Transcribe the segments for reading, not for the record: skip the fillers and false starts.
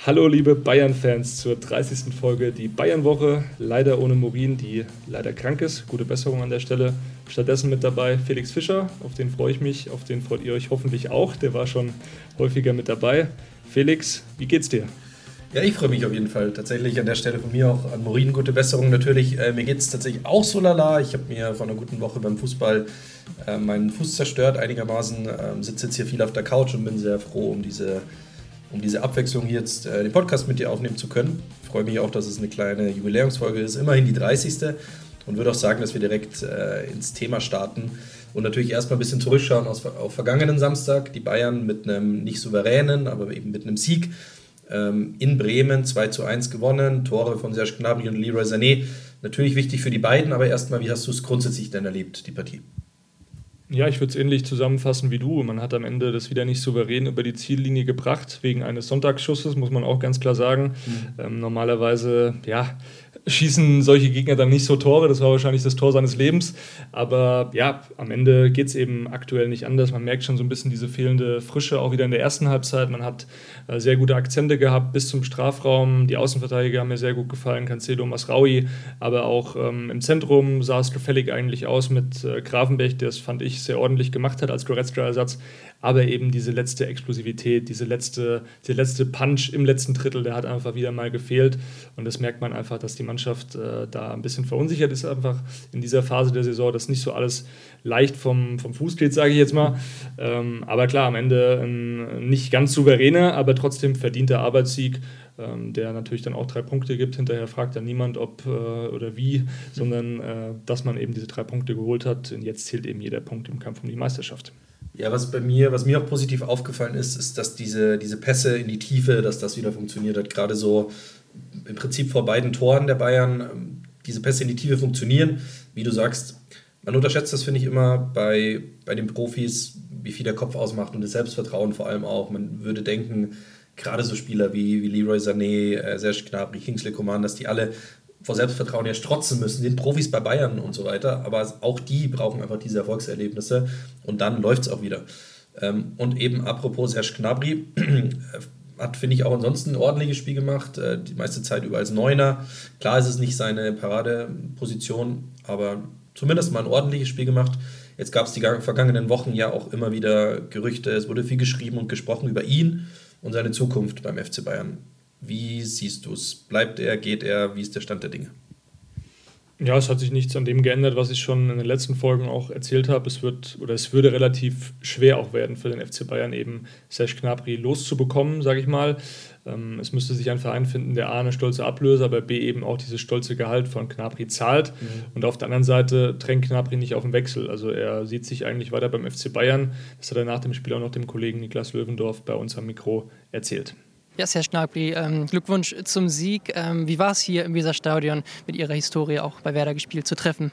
Hallo liebe Bayern-Fans zur 30. Folge, die Bayern-Woche, leider ohne Morin, die leider krank ist. Gute Besserung an der Stelle. Stattdessen mit dabei Felix Fischer, auf den freue ich mich, auf den freut ihr euch hoffentlich auch, der war schon häufiger mit dabei. Felix, wie geht's dir? Ja, ich freue mich auf jeden Fall. Tatsächlich an der Stelle von mir auch an Morin gute Besserung natürlich. Mir geht es tatsächlich auch so lala. Ich habe mir vor einer guten Woche beim Fußball meinen Fuß zerstört einigermaßen. Sitze jetzt hier viel auf der Couch und bin sehr froh um diese Abwechslung hier jetzt den Podcast mit dir aufnehmen zu können. Ich freue mich auch, dass es eine kleine Jubiläumsfolge ist, immerhin die 30. Und würde auch sagen, dass wir direkt ins Thema starten und natürlich erstmal ein bisschen zurückschauen auf vergangenen Samstag. Die Bayern mit einem nicht souveränen, aber eben mit einem Sieg in Bremen 2:1 gewonnen. Tore von Serge Gnabry und Leroy Sané. Natürlich wichtig für die beiden, aber erstmal, wie hast du es grundsätzlich denn erlebt, die Partie? Ja, ich würde es ähnlich zusammenfassen wie du. Man hat am Ende das wieder nicht souverän über die Ziellinie gebracht, wegen eines Sonntagsschusses, muss man auch ganz klar sagen. Normalerweise, schießen solche Gegner dann nicht so Tore, das war wahrscheinlich das Tor seines Lebens, aber ja, am Ende geht es eben aktuell nicht anders, man merkt schon so ein bisschen diese fehlende Frische, auch wieder in der ersten Halbzeit, man hat sehr gute Akzente gehabt bis zum Strafraum, die Außenverteidiger haben mir sehr gut gefallen, Cancelo, Masraoui, aber auch im Zentrum sah es gefällig eigentlich aus mit Gravenberch, der es, fand ich, sehr ordentlich gemacht hat als Goretzka-Ersatz, aber eben diese letzte Explosivität, dieser letzte Punch im letzten Drittel, der hat einfach wieder mal gefehlt und das merkt man einfach, dass die Mannschaft da ein bisschen verunsichert ist einfach in dieser Phase der Saison, dass nicht so alles leicht vom Fuß geht, sage ich jetzt mal. Aber klar, am Ende ein nicht ganz souveräner, aber trotzdem verdienter Arbeitssieg, der natürlich dann auch 3 Punkte gibt. Hinterher fragt dann niemand, ob oder wie, sondern dass man eben diese 3 Punkte geholt hat. Und jetzt zählt eben jeder Punkt im Kampf um die Meisterschaft. Ja, was mir auch positiv aufgefallen ist, dass diese Pässe in die Tiefe, dass das wieder funktioniert hat. Gerade so im Prinzip vor beiden Toren der Bayern, diese Pässe in die Tiefe funktionieren. Wie du sagst, man unterschätzt das, finde ich, immer bei den Profis, wie viel der Kopf ausmacht und das Selbstvertrauen vor allem auch. Man würde denken, gerade so Spieler wie Leroy Sané, Serge Gnabry, Kingsley Coman, dass die alle vor Selbstvertrauen ja strotzen müssen, sind Profis bei Bayern und so weiter, aber auch die brauchen einfach diese Erfolgserlebnisse und dann läuft es auch wieder. Und eben apropos Serge Gnabry, hat, finde ich, auch ansonsten ein ordentliches Spiel gemacht, die meiste Zeit über als Neuner. Klar ist es nicht seine Paradeposition, aber zumindest mal ein ordentliches Spiel gemacht. Jetzt gab es die vergangenen Wochen ja auch immer wieder Gerüchte, es wurde viel geschrieben und gesprochen über ihn und seine Zukunft beim FC Bayern. Wie siehst du es? Bleibt er, geht er? Wie ist der Stand der Dinge? Ja, es hat sich nichts an dem geändert, was ich schon in den letzten Folgen auch erzählt habe. Es würde relativ schwer auch werden für den FC Bayern, eben Serge Gnabry loszubekommen, sage ich mal. Es müsste sich ein Verein finden, der A, eine stolze Ablöse, aber B, eben auch dieses stolze Gehalt von Gnabry zahlt. Und auf der anderen Seite drängt Gnabry nicht auf den Wechsel. Also er sieht sich eigentlich weiter beim FC Bayern. Das hat er nach dem Spiel auch noch dem Kollegen Niklas Löwendorf bei uns am Mikro erzählt. Ja, Serge Gnabry, Glückwunsch zum Sieg. Wie war es hier im Weserstadion mit Ihrer Historie auch bei Werder gespielt zu treffen?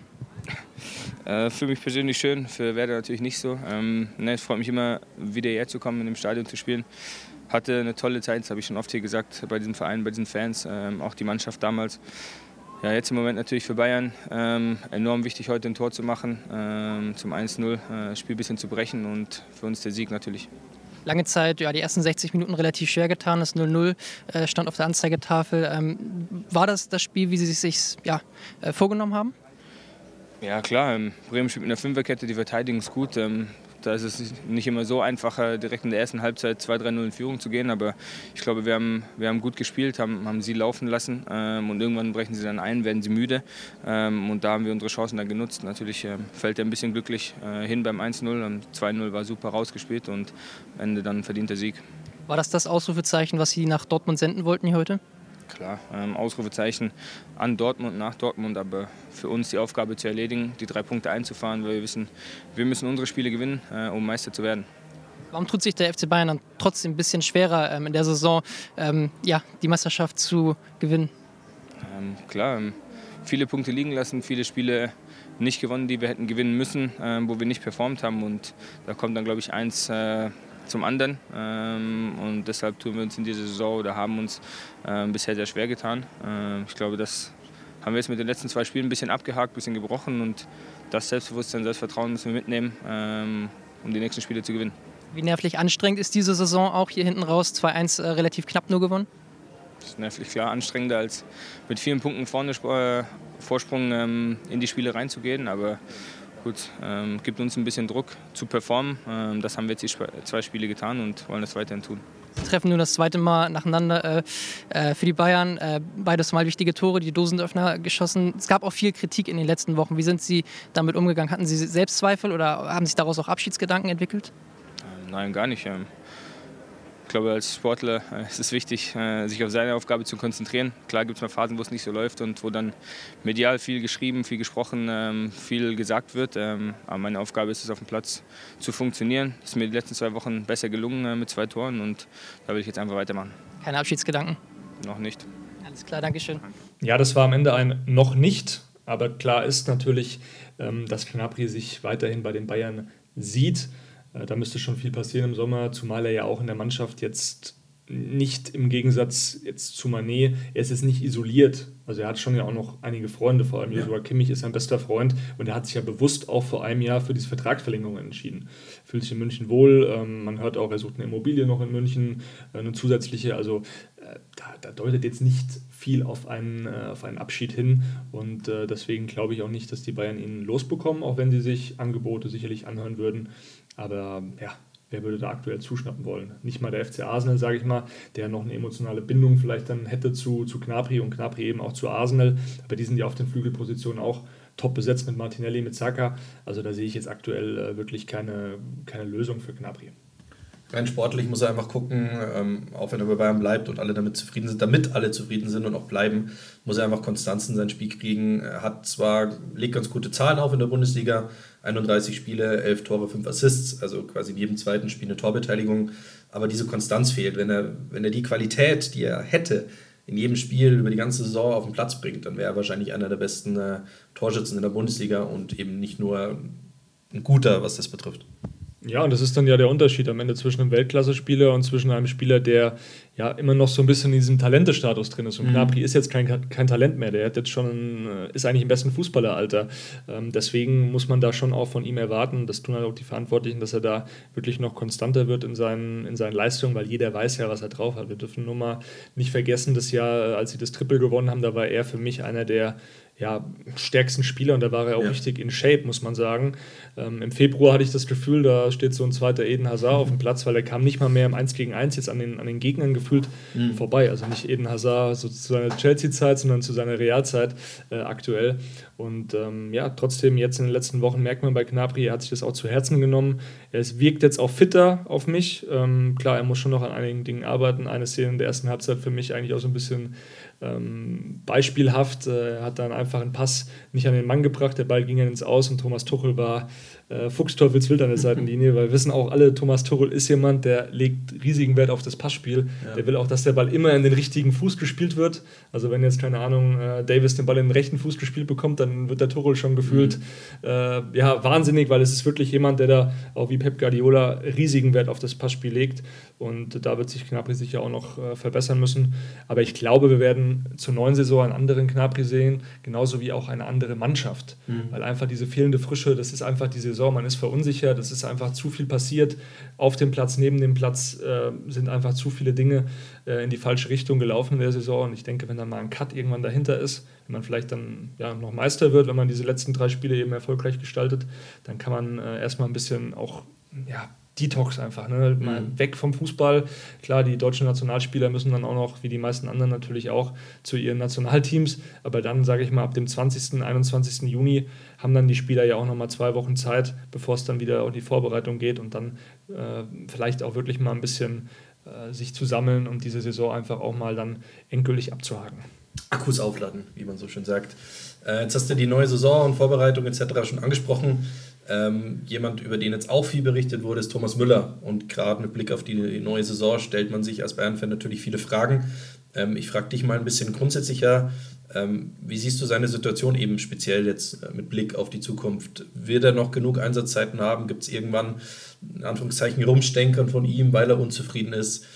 Für mich persönlich schön, für Werder natürlich nicht so. Es freut mich immer, wieder hierher zu kommen, in dem Stadion zu spielen. Hatte eine tolle Zeit, das habe ich schon oft hier gesagt, bei diesem Verein, bei diesen Fans, auch die Mannschaft damals. Ja, jetzt im Moment natürlich für Bayern enorm wichtig, heute ein Tor zu machen, zum 1:0, das Spiel ein bisschen zu brechen und für uns der Sieg natürlich. Lange Zeit, ja, die ersten 60 Minuten relativ schwer getan. Das 0:0 stand auf der Anzeigetafel. War das Spiel, wie Sie sich vorgenommen haben? Ja klar, Bremen spielt mit einer Fünferkette, die Verteidigung ist gut. Da ist es nicht immer so einfach, direkt in der ersten Halbzeit 2-3-0 in Führung zu gehen. Aber ich glaube, wir haben gut gespielt, haben sie laufen lassen. Und irgendwann brechen sie dann ein, werden sie müde. Und da haben wir unsere Chancen dann genutzt. Natürlich fällt er ein bisschen glücklich hin beim 1:0. Und 2:0 war super rausgespielt und am Ende dann verdienter Sieg. War das Ausrufezeichen, was Sie nach Dortmund senden wollten hier heute? Klar, Ausrufezeichen an Dortmund, nach Dortmund, aber für uns die Aufgabe zu erledigen, die 3 Punkte einzufahren, weil wir wissen, wir müssen unsere Spiele gewinnen, um Meister zu werden. Warum tut sich der FC Bayern dann trotzdem ein bisschen schwerer in der Saison, die Meisterschaft zu gewinnen? Klar, viele Punkte liegen lassen, viele Spiele nicht gewonnen, die wir hätten gewinnen müssen, wo wir nicht performt haben und da kommt dann, glaube ich, eins zum anderen und deshalb tun wir uns in dieser Saison oder haben uns bisher sehr schwer getan. Ich glaube, das haben wir jetzt mit den letzten 2 Spielen ein bisschen abgehakt, ein bisschen gebrochen und das Selbstbewusstsein, Selbstvertrauen müssen wir mitnehmen, um die nächsten Spiele zu gewinnen. Wie nervlich anstrengend ist diese Saison auch hier hinten raus? 2:1 relativ knapp nur gewonnen? Das ist nervlich klar anstrengender, als mit vielen Punkten Vorsprung in die Spiele reinzugehen. Aber gut, gibt uns ein bisschen Druck zu performen. Das haben wir jetzt die 2 Spiele getan und wollen das weiterhin tun. Sie treffen nun das zweite Mal nacheinander für die Bayern. Beides Mal wichtige Tore, die Dosenöffner geschossen. Es gab auch viel Kritik in den letzten Wochen. Wie sind Sie damit umgegangen? Hatten Sie Selbstzweifel oder haben sich daraus auch Abschiedsgedanken entwickelt? Nein, gar nicht. Ich glaube, als Sportler ist es wichtig, sich auf seine Aufgabe zu konzentrieren. Klar gibt es mal Phasen, wo es nicht so läuft und wo dann medial viel geschrieben, viel gesprochen, viel gesagt wird. Aber meine Aufgabe ist es, auf dem Platz zu funktionieren. Das ist mir die letzten 2 Wochen besser gelungen mit 2 Toren und da will ich jetzt einfach weitermachen. Keine Abschiedsgedanken? Noch nicht. Alles klar, Dankeschön. Ja, das war am Ende ein noch nicht, aber klar ist natürlich, dass Gnabry sich weiterhin bei den Bayern sieht. Da müsste schon viel passieren im Sommer, zumal er ja auch in der Mannschaft jetzt nicht im Gegensatz jetzt zu Mané, er ist jetzt nicht isoliert. Also er hat schon ja auch noch einige Freunde, vor allem Joshua Kimmich ist sein bester Freund und er hat sich ja bewusst auch vor einem Jahr für diese Vertragsverlängerung entschieden. Fühlt sich in München wohl, man hört auch, er sucht eine Immobilie noch in München, eine zusätzliche, also da deutet jetzt nicht viel auf einen Abschied hin und deswegen glaube ich auch nicht, dass die Bayern ihn losbekommen, auch wenn sie sich Angebote sicherlich anhören würden. Aber ja, wer würde da aktuell zuschnappen wollen? Nicht mal der FC Arsenal, sage ich mal, der noch eine emotionale Bindung vielleicht dann hätte zu Gnabry und Gnabry eben auch zu Arsenal. Aber die sind ja auf den Flügelpositionen auch top besetzt mit Martinelli, mit Saka. Also da sehe ich jetzt aktuell wirklich keine Lösung für Gnabry. Rein sportlich muss er einfach gucken, auch wenn er bei Bayern bleibt und alle damit alle zufrieden sind und auch bleiben, muss er einfach Konstanz in sein Spiel kriegen. Er hat zwar, legt ganz gute Zahlen auf in der Bundesliga, 31 Spiele, 11 Tore, 5 Assists, also quasi in jedem zweiten Spiel eine Torbeteiligung, aber diese Konstanz fehlt. Wenn er die Qualität, die er hätte, in jedem Spiel über die ganze Saison auf den Platz bringt, dann wäre er wahrscheinlich einer der besten Torschützen in der Bundesliga und eben nicht nur ein guter, was das betrifft. Ja, und das ist dann ja der Unterschied am Ende zwischen einem Weltklasse-Spieler und zwischen einem Spieler, der ja immer noch so ein bisschen in diesem Talentestatus drin ist. Und Gnabry ist jetzt kein Talent mehr, der hat jetzt ist eigentlich im besten Fußballeralter. Deswegen muss man da schon auch von ihm erwarten, das tun halt auch die Verantwortlichen, dass er da wirklich noch konstanter wird in seinen Leistungen, weil jeder weiß ja, was er drauf hat. Wir dürfen nur mal nicht vergessen, das Jahr, als sie das Triple gewonnen haben, da war er für mich einer der stärksten Spieler und da war er auch richtig in Shape, muss man sagen. Im Februar hatte ich das Gefühl, da steht so ein zweiter Eden Hazard auf dem Platz, weil er kam nicht mal mehr im 1 gegen 1 jetzt an den Gegnern gefühlt vorbei. Also nicht Eden Hazard so zu seiner Chelsea-Zeit, sondern zu seiner Realzeit aktuell. Und trotzdem jetzt in den letzten Wochen merkt man bei Gnabry, er hat sich das auch zu Herzen genommen. Wirkt jetzt auch fitter auf mich. Klar, er muss schon noch an einigen Dingen arbeiten. Eine Szene in der ersten Halbzeit für mich eigentlich auch so ein bisschen beispielhaft. Er hat dann einfach einen Pass nicht an den Mann gebracht, der Ball ging dann ins Aus und Thomas Tuchel war fuchsteufelswild an der Seitenlinie, weil wir wissen auch alle, Thomas Tuchel ist jemand, der legt riesigen Wert auf das Passspiel. Ja. Der will auch, dass der Ball immer in den richtigen Fuß gespielt wird. Also wenn jetzt, keine Ahnung, Davis den Ball in den rechten Fuß gespielt bekommt, dann wird der Tuchel schon gefühlt wahnsinnig, weil es ist wirklich jemand, der da auch wie Pep Guardiola riesigen Wert auf das Passspiel legt und da wird sich Gnabry sicher auch noch verbessern müssen. Aber ich glaube, wir werden zur neuen Saison einen anderen Gnabry sehen, genauso wie auch eine andere Mannschaft, weil einfach diese fehlende Frische, das ist einfach die Saison, man ist verunsichert, es ist einfach zu viel passiert auf dem Platz, neben dem Platz sind einfach zu viele Dinge in die falsche Richtung gelaufen in der Saison und ich denke, wenn dann mal ein Cut irgendwann dahinter ist, wenn man vielleicht dann noch Meister wird, wenn man diese letzten 3 Spiele eben erfolgreich gestaltet, dann kann man erstmal ein bisschen auch Detox einfach, mal weg vom Fußball. Klar, die deutschen Nationalspieler müssen dann auch noch, wie die meisten anderen natürlich auch, zu ihren Nationalteams, aber dann, sage ich mal, ab dem 20., 21. Juni haben dann die Spieler ja auch nochmal 2 Wochen Zeit, bevor es dann wieder in die Vorbereitung geht und dann vielleicht auch wirklich mal ein bisschen sich zu sammeln und diese Saison einfach auch mal dann endgültig abzuhaken. Akkus aufladen, wie man so schön sagt. Jetzt hast du die neue Saison und Vorbereitung etc. schon angesprochen. Jemand, über den jetzt auch viel berichtet wurde, ist Thomas Müller. Und gerade mit Blick auf die neue Saison stellt man sich als Bayern-Fan natürlich viele Fragen. Ich frage dich mal ein bisschen grundsätzlicher, wie siehst du seine Situation eben speziell jetzt mit Blick auf die Zukunft? Wird er noch genug Einsatzzeiten haben? Gibt es irgendwann, in Anführungszeichen, Rumstenkern von ihm, weil er unzufrieden ist?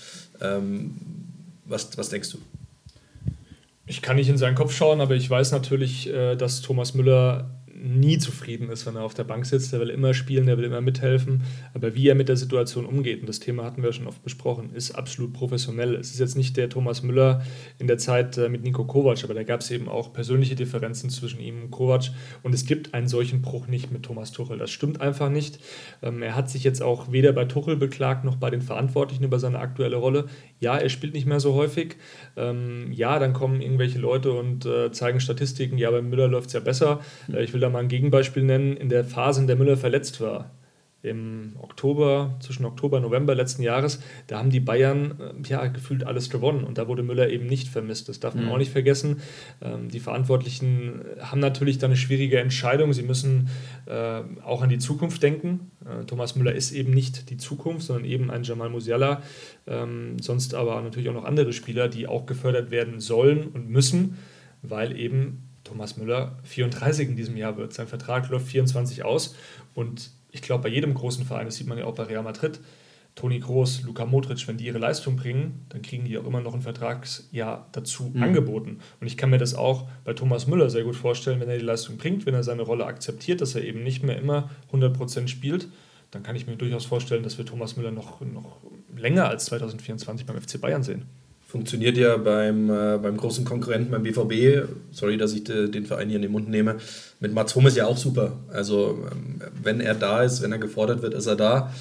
Was denkst du? Ich kann nicht in seinen Kopf schauen, aber ich weiß natürlich, dass Thomas Müller nie zufrieden ist, wenn er auf der Bank sitzt. Der will immer spielen, der will immer mithelfen. Aber wie er mit der Situation umgeht, und das Thema hatten wir schon oft besprochen, ist absolut professionell. Es ist jetzt nicht der Thomas Müller in der Zeit mit Niko Kovac, aber da gab es eben auch persönliche Differenzen zwischen ihm und Kovac. Und es gibt einen solchen Bruch nicht mit Thomas Tuchel. Das stimmt einfach nicht. Er hat sich jetzt auch weder bei Tuchel beklagt, noch bei den Verantwortlichen über seine aktuelle Rolle. Ja, er spielt nicht mehr so häufig. Ja, dann kommen irgendwelche Leute und zeigen Statistiken, ja, bei Müller läuft es ja besser. Ich will da mal ein Gegenbeispiel nennen. In der Phase, in der Müller verletzt war, im Oktober, zwischen Oktober und November letzten Jahres, da haben die Bayern gefühlt alles gewonnen und da wurde Müller eben nicht vermisst. Das darf man auch nicht vergessen. Die Verantwortlichen haben natürlich da eine schwierige Entscheidung. Sie müssen auch an die Zukunft denken. Thomas Müller ist eben nicht die Zukunft, sondern eben ein Jamal Musiala. Sonst aber natürlich auch noch andere Spieler, die auch gefördert werden sollen und müssen, weil eben Thomas Müller 34 in diesem Jahr wird. Sein Vertrag läuft 24 aus und ich glaube, bei jedem großen Verein, das sieht man ja auch bei Real Madrid, Toni Kroos, Luka Modric, wenn die ihre Leistung bringen, dann kriegen die auch immer noch ein Vertragsjahr dazu angeboten. Und ich kann mir das auch bei Thomas Müller sehr gut vorstellen, wenn er die Leistung bringt, wenn er seine Rolle akzeptiert, dass er eben nicht mehr immer 100% spielt, dann kann ich mir durchaus vorstellen, dass wir Thomas Müller noch länger als 2024 beim FC Bayern sehen. Funktioniert ja beim großen Konkurrenten, beim BVB, sorry, dass ich den Verein hier in den Mund nehme, mit Mats Hummels ja auch super. Also wenn er da ist, wenn er gefordert wird, ist er da.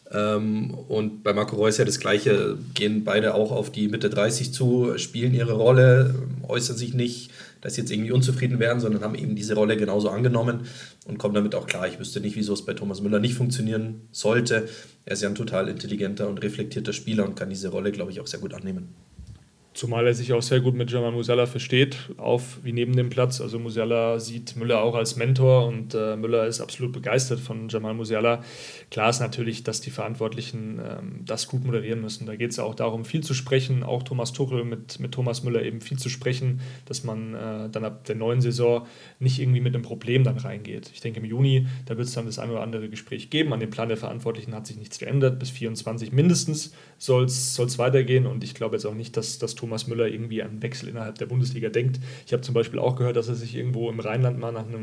Und bei Marco Reus ja das Gleiche, gehen beide auch auf die Mitte 30 zu, spielen ihre Rolle, äußern sich nicht, dass sie jetzt irgendwie unzufrieden wären, sondern haben eben diese Rolle genauso angenommen und kommen damit auch klar. Ich wüsste nicht, wieso es bei Thomas Müller nicht funktionieren sollte. Er ist ja ein total intelligenter und reflektierter Spieler und kann diese Rolle, glaube ich, auch sehr gut annehmen. Zumal er sich auch sehr gut mit Jamal Musiala versteht, auf wie neben dem Platz. Also Musiala sieht Müller auch als Mentor und Müller ist absolut begeistert von Jamal Musiala. Klar ist natürlich, dass die Verantwortlichen das gut moderieren müssen. Da geht es ja auch darum, viel zu sprechen, auch Thomas Tuchel mit Thomas Müller eben viel zu sprechen, dass man dann ab der neuen Saison nicht irgendwie mit einem Problem dann reingeht. Ich denke, im Juni, da wird es dann das ein oder andere Gespräch geben. An dem Plan der Verantwortlichen hat sich nichts geändert. Bis 24 mindestens soll es weitergehen und ich glaube jetzt auch nicht, dass Thomas Müller irgendwie an einen Wechsel innerhalb der Bundesliga denkt. Ich habe zum Beispiel auch gehört, dass er sich irgendwo im Rheinland mal nach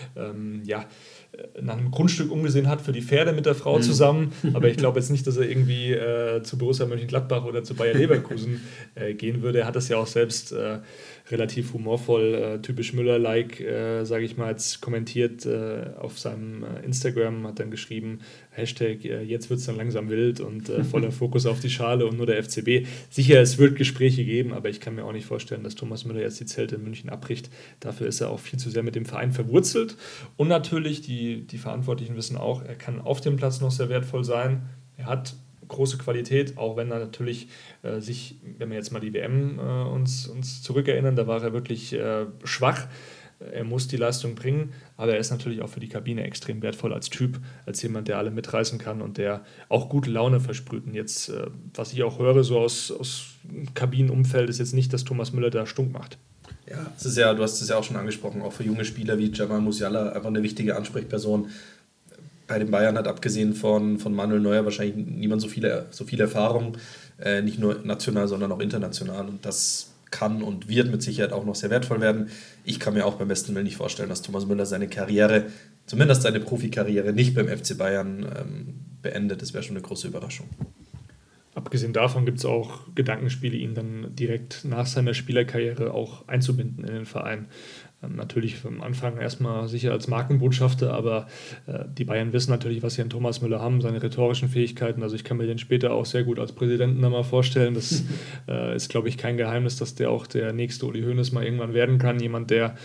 einem Grundstück umgesehen hat für die Pferde mit der Frau zusammen, aber ich glaube jetzt nicht, dass er irgendwie zu Borussia Mönchengladbach oder zu Bayer Leverkusen gehen würde. Er hat das ja auch selbst relativ humorvoll, typisch Müller-like, sage ich mal, jetzt kommentiert auf seinem Instagram, hat dann geschrieben, Hashtag, jetzt wird es dann langsam wild und voller Fokus auf die Schale und nur der FCB. Sicher, es wird Gespräche geben, aber ich kann mir auch nicht vorstellen, dass Thomas Müller jetzt die Zelte in München abbricht. Dafür ist er auch viel zu sehr mit dem Verein verwurzelt. Und natürlich, die Verantwortlichen wissen auch, er kann auf dem Platz noch sehr wertvoll sein. Er hat große Qualität, auch wenn er natürlich sich, wenn wir jetzt mal die WM uns zurückerinnern, da war er wirklich schwach. Er muss die Leistung bringen, aber er ist natürlich auch für die Kabine extrem wertvoll als Typ, als jemand, der alle mitreißen kann und der auch gute Laune versprüht. Und jetzt, was ich auch höre, so aus Kabinenumfeld, ist jetzt nicht, dass Thomas Müller da stunk macht. Ja, es ist ja, du hast es ja auch schon angesprochen, auch für junge Spieler wie Jamal Musiala einfach eine wichtige Ansprechperson. Bei den Bayern hat abgesehen von Manuel Neuer wahrscheinlich niemand so viel Erfahrung, nicht nur national, sondern auch international. Und das kann und wird mit Sicherheit auch noch sehr wertvoll werden. Ich kann mir auch beim besten Willen nicht vorstellen, dass Thomas Müller seine Karriere, zumindest seine Profikarriere, nicht beim FC Bayern beendet. Das wäre schon eine große Überraschung. Abgesehen davon gibt es auch Gedankenspiele, ihn dann direkt nach seiner Spielerkarriere auch einzubinden in den Verein. Natürlich am Anfang erstmal sicher als Markenbotschafter, aber die Bayern wissen natürlich, was sie an Thomas Müller haben, seine rhetorischen Fähigkeiten. Also ich kann mir den später auch sehr gut als Präsidenten da mal vorstellen. Das ist, glaube ich, kein Geheimnis, dass der auch der nächste Uli Hoeneß mal irgendwann werden kann. Jemand, der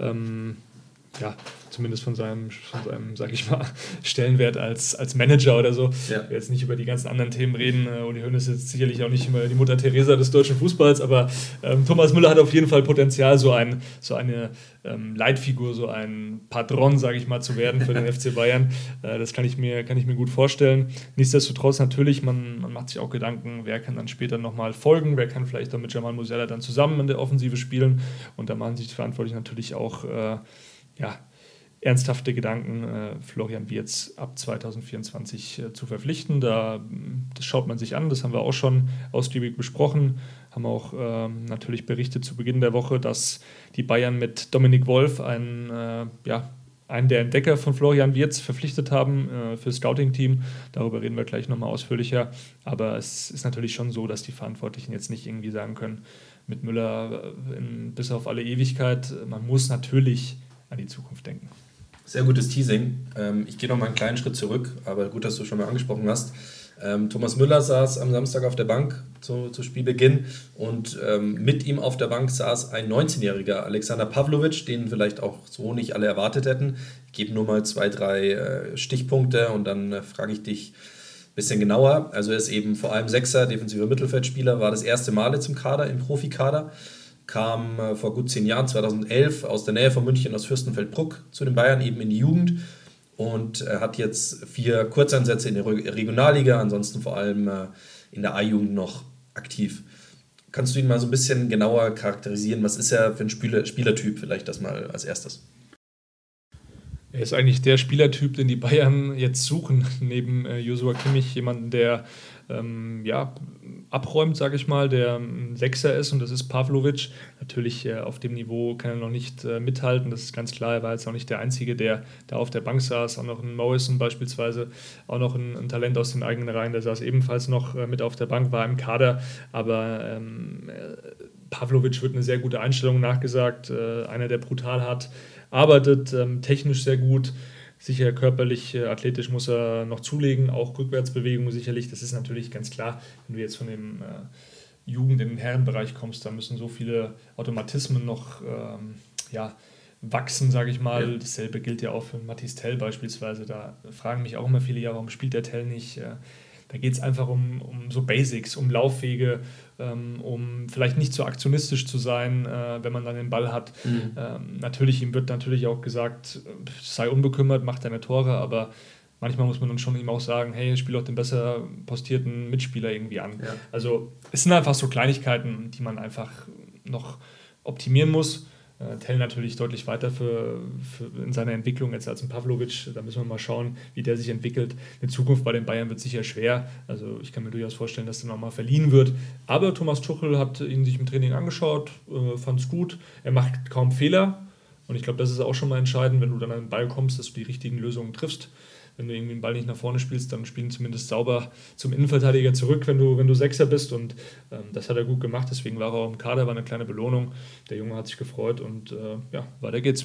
zumindest von seinem, sag ich mal, Stellenwert als Manager oder so. Ja. Wir jetzt nicht über die ganzen anderen Themen reden. Uli Hoeneß ist sicherlich auch nicht immer die Mutter Teresa des deutschen Fußballs, aber Thomas Müller hat auf jeden Fall Potenzial, so eine Leitfigur, so ein Patron, sage ich mal, zu werden für den FC Bayern. Das kann ich mir gut vorstellen. Nichtsdestotrotz natürlich, man macht sich auch Gedanken, wer kann dann später nochmal folgen, wer kann vielleicht dann mit Jamal Musiala dann zusammen in der Offensive spielen, und da machen sich die Verantwortlichen natürlich auch ernsthafte Gedanken, Florian Wirtz ab 2024 zu verpflichten. Das schaut man sich an, das haben wir auch schon ausgiebig besprochen, haben auch natürlich berichtet zu Beginn der Woche, dass die Bayern mit Dominik Wolf einen einen der Entdecker von Florian Wirtz verpflichtet haben fürs Scouting-Team. Darüber reden wir gleich nochmal ausführlicher. Aber es ist natürlich schon so, dass die Verantwortlichen jetzt nicht irgendwie sagen können, mit Müller bis auf alle Ewigkeit. Man muss natürlich an die Zukunft denken. Sehr gutes Teasing. Ich gehe noch mal einen kleinen Schritt zurück, aber gut, dass du schon mal angesprochen hast. Thomas Müller saß am Samstag auf der Bank zu Spielbeginn und mit ihm auf der Bank saß ein 19-jähriger Alexander Pavlovic, den vielleicht auch so nicht alle erwartet hätten. Ich gebe nur mal 2, 3 Stichpunkte und dann frage ich dich ein bisschen genauer. Also er ist eben vor allem Sechser, defensiver Mittelfeldspieler, war das erste Mal jetzt im Kader, im Profikader, kam vor gut 10 Jahren, 2011, aus der Nähe von München, aus Fürstenfeldbruck zu den Bayern, eben in die Jugend. Und hat jetzt 4 Kurzeinsätze in der Regionalliga, ansonsten vor allem in der A-Jugend noch aktiv. Kannst du ihn mal so ein bisschen genauer charakterisieren? Was ist er für ein Spielertyp? Vielleicht das mal als erstes. Er ist eigentlich der Spielertyp, den die Bayern jetzt suchen, neben Joshua Kimmich, jemanden, der abräumt, sage ich mal, der ein Sechser ist, und das ist Pavlovic. Natürlich auf dem Niveau kann er noch nicht mithalten, das ist ganz klar. Er war jetzt auch nicht der Einzige, der da auf der Bank saß. Auch noch ein Morrison beispielsweise, auch noch ein Talent aus den eigenen Reihen, der saß ebenfalls noch mit auf der Bank, war im Kader, aber Pavlovic wird eine sehr gute Einstellung nachgesagt, einer, der brutal hart arbeitet, technisch sehr gut. Sicher körperlich, athletisch muss er noch zulegen, auch Rückwärtsbewegungen sicherlich. Das ist natürlich ganz klar, wenn du jetzt von dem Jugend- in den Herrenbereich kommst, da müssen so viele Automatismen noch wachsen, sage ich mal. Ja. Dasselbe gilt ja auch für Mathis Tell beispielsweise. Da fragen mich auch immer viele, warum spielt der Tell nicht? Da geht es einfach um so Basics, um Laufwege, um vielleicht nicht so aktionistisch zu sein, wenn man dann den Ball hat. Natürlich, ihm wird natürlich auch gesagt, sei unbekümmert, mach deine Tore, aber manchmal muss man dann schon ihm auch sagen, hey, spiel doch den besser postierten Mitspieler irgendwie an. Ja. Also es sind einfach so Kleinigkeiten, die man einfach noch optimieren muss. Tell natürlich deutlich weiter in seiner Entwicklung jetzt als ein Pavlovic. Da müssen wir mal schauen, wie der sich entwickelt. Eine Zukunft bei den Bayern wird sicher schwer. Also ich kann mir durchaus vorstellen, dass der nochmal verliehen wird. Aber Thomas Tuchel hat ihn sich im Training angeschaut, fand es gut. Er macht kaum Fehler. Und ich glaube, das ist auch schon mal entscheidend, wenn du dann an den Ball kommst, dass du die richtigen Lösungen triffst. Wenn du irgendwie den Ball nicht nach vorne spielst, dann spielen zumindest sauber zum Innenverteidiger zurück, wenn du Sechser bist. Und das hat er gut gemacht, deswegen war er auch im Kader, war eine kleine Belohnung. Der Junge hat sich gefreut und weiter geht's.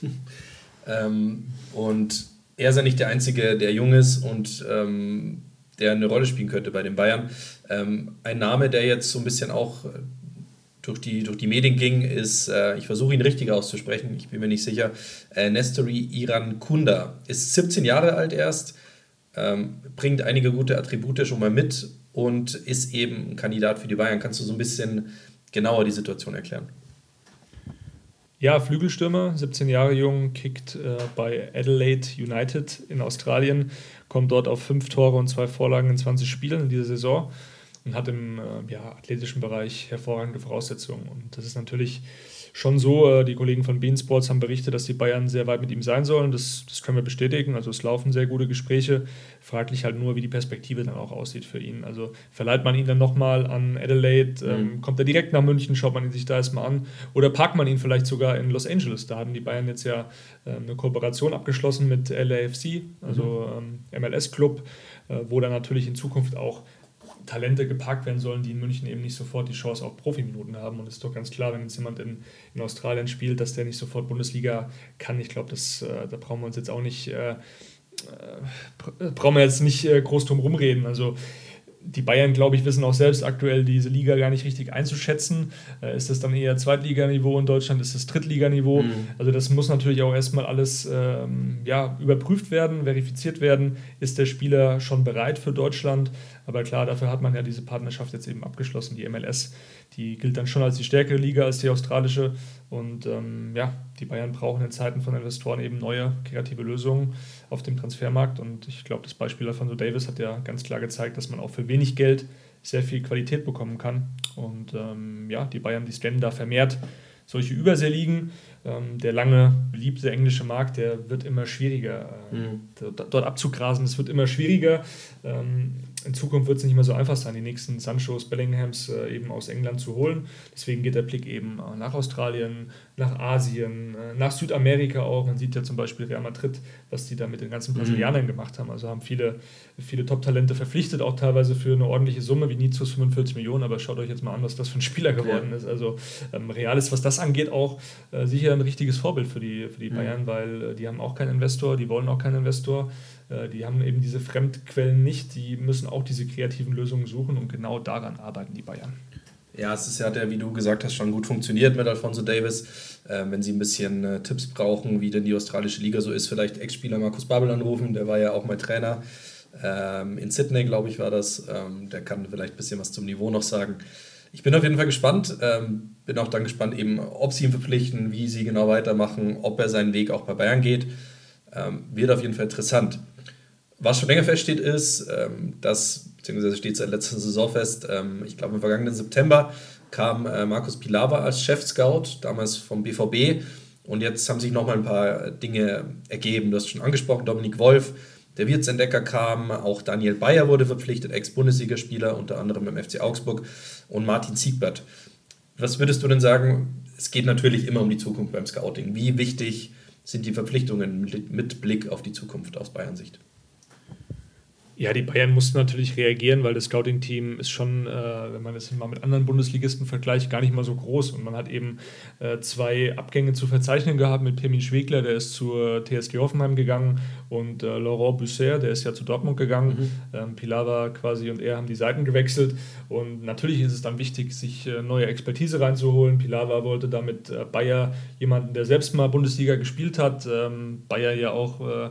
Und er ist ja nicht der Einzige, der jung ist und der eine Rolle spielen könnte bei den Bayern. Ein Name, der jetzt so ein bisschen auch durch die Medien ging, ist, ich versuche ihn richtig auszusprechen, ich bin mir nicht sicher, Nestori Irankunda. Ist 17 Jahre alt erst, bringt einige gute Attribute schon mal mit und ist eben ein Kandidat für die Bayern. Kannst du so ein bisschen genauer die Situation erklären? Ja, Flügelstürmer, 17 Jahre jung, kickt bei Adelaide United in Australien, kommt dort auf 5 Tore und 2 Vorlagen in 20 Spielen in dieser Saison. Und hat im athletischen Bereich hervorragende Voraussetzungen. Und das ist natürlich schon so, die Kollegen von beIN Sports haben berichtet, dass die Bayern sehr weit mit ihm sein sollen. Das können wir bestätigen. Also es laufen sehr gute Gespräche. Fraglich halt nur, wie die Perspektive dann auch aussieht für ihn. Also verleiht man ihn dann nochmal an Adelaide, kommt er direkt nach München, schaut man ihn sich da erstmal an. Oder parkt man ihn vielleicht sogar in Los Angeles. Da haben die Bayern jetzt ja eine Kooperation abgeschlossen mit LAFC, also MLS-Club, wo dann natürlich in Zukunft auch Talente geparkt werden sollen, die in München eben nicht sofort die Chance auf Profiminuten haben. Und es ist doch ganz klar, wenn jetzt jemand in Australien spielt, dass der nicht sofort Bundesliga kann. Ich glaube, da brauchen wir uns jetzt auch nicht groß drum rumreden. Also die Bayern, glaube ich, wissen auch selbst aktuell diese Liga gar nicht richtig einzuschätzen. Ist das dann eher Zweitliganiveau in Deutschland? Ist das Drittliganiveau? Also das muss natürlich auch erstmal alles überprüft werden, verifiziert werden. Ist der Spieler schon bereit für Deutschland? Aber klar, dafür hat man ja diese Partnerschaft jetzt eben abgeschlossen. Die MLS, die gilt dann schon als die stärkere Liga als die australische. Und die Bayern brauchen in Zeiten von Investoren eben neue kreative Lösungen auf dem Transfermarkt. Und ich glaube, das Beispiel Alphonso Davies hat ja ganz klar gezeigt, dass man auch für wenig Geld sehr viel Qualität bekommen kann. Und die Bayern, die scannen da vermehrt solche Überseeligen. Der lange beliebte englische Markt, der wird immer schwieriger. Dort abzugrasen, es wird immer schwieriger. In Zukunft wird es nicht mehr so einfach sein, die nächsten Sanchos, Bellinghams eben aus England zu holen. Deswegen geht der Blick eben nach Australien, nach Asien, nach Südamerika auch. Man sieht ja zum Beispiel Real Madrid, was die da mit den ganzen Brasilianern gemacht haben. Also haben viele Top-Talente verpflichtet, auch teilweise für eine ordentliche Summe, wie Nizos 45 Millionen. Aber schaut euch jetzt mal an, was das für ein Spieler geworden ist. Also Real ist, was das angeht, auch sicher ein richtiges Vorbild für die Bayern, weil die haben auch keinen Investor, die wollen auch keinen Investor. Die haben eben diese Fremdquellen nicht, die müssen auch diese kreativen Lösungen suchen und genau daran arbeiten die Bayern. Ja, hat ja, wie du gesagt hast, schon gut funktioniert mit Alphonso Davies. Wenn sie ein bisschen Tipps brauchen, wie denn die australische Liga so ist, vielleicht Ex-Spieler Markus Babbel anrufen, der war ja auch mal Trainer. In Sydney, glaube ich, war das. Der kann vielleicht ein bisschen was zum Niveau noch sagen. Ich bin auf jeden Fall gespannt. Bin auch dann gespannt, eben, ob sie ihn verpflichten, wie sie genau weitermachen, ob er seinen Weg auch bei Bayern geht. Wird auf jeden Fall interessant. Was schon länger feststeht, ist, beziehungsweise steht seit letzter Saison fest, ich glaube im vergangenen September kam Marcus Pilawa als Chef-Scout, damals vom BVB, und jetzt haben sich nochmal ein paar Dinge ergeben. Du hast schon angesprochen, Dominik Wolf, der Wirtsentdecker kam, auch Daniel Bayer wurde verpflichtet, Ex-Bundesligaspieler, unter anderem im FC Augsburg, und Martin Siegbert. Was würdest du denn sagen? Es geht natürlich immer um die Zukunft beim Scouting. Wie wichtig sind die Verpflichtungen mit Blick auf die Zukunft aus Bayern-Sicht? Ja, die Bayern mussten natürlich reagieren, weil das Scouting-Team ist schon, wenn man das mal mit anderen Bundesligisten vergleicht, gar nicht mal so groß. Und man hat eben 2 Abgänge zu verzeichnen gehabt mit Pirmin Schwegler, der ist zur TSG Hoffenheim gegangen, und Laurent Busser, der ist ja zu Dortmund gegangen. Pilawa quasi und er haben die Seiten gewechselt. Und natürlich ist es dann wichtig, sich neue Expertise reinzuholen. Pilawa wollte damit Bayer jemanden, der selbst mal Bundesliga gespielt hat. Bayer ja auch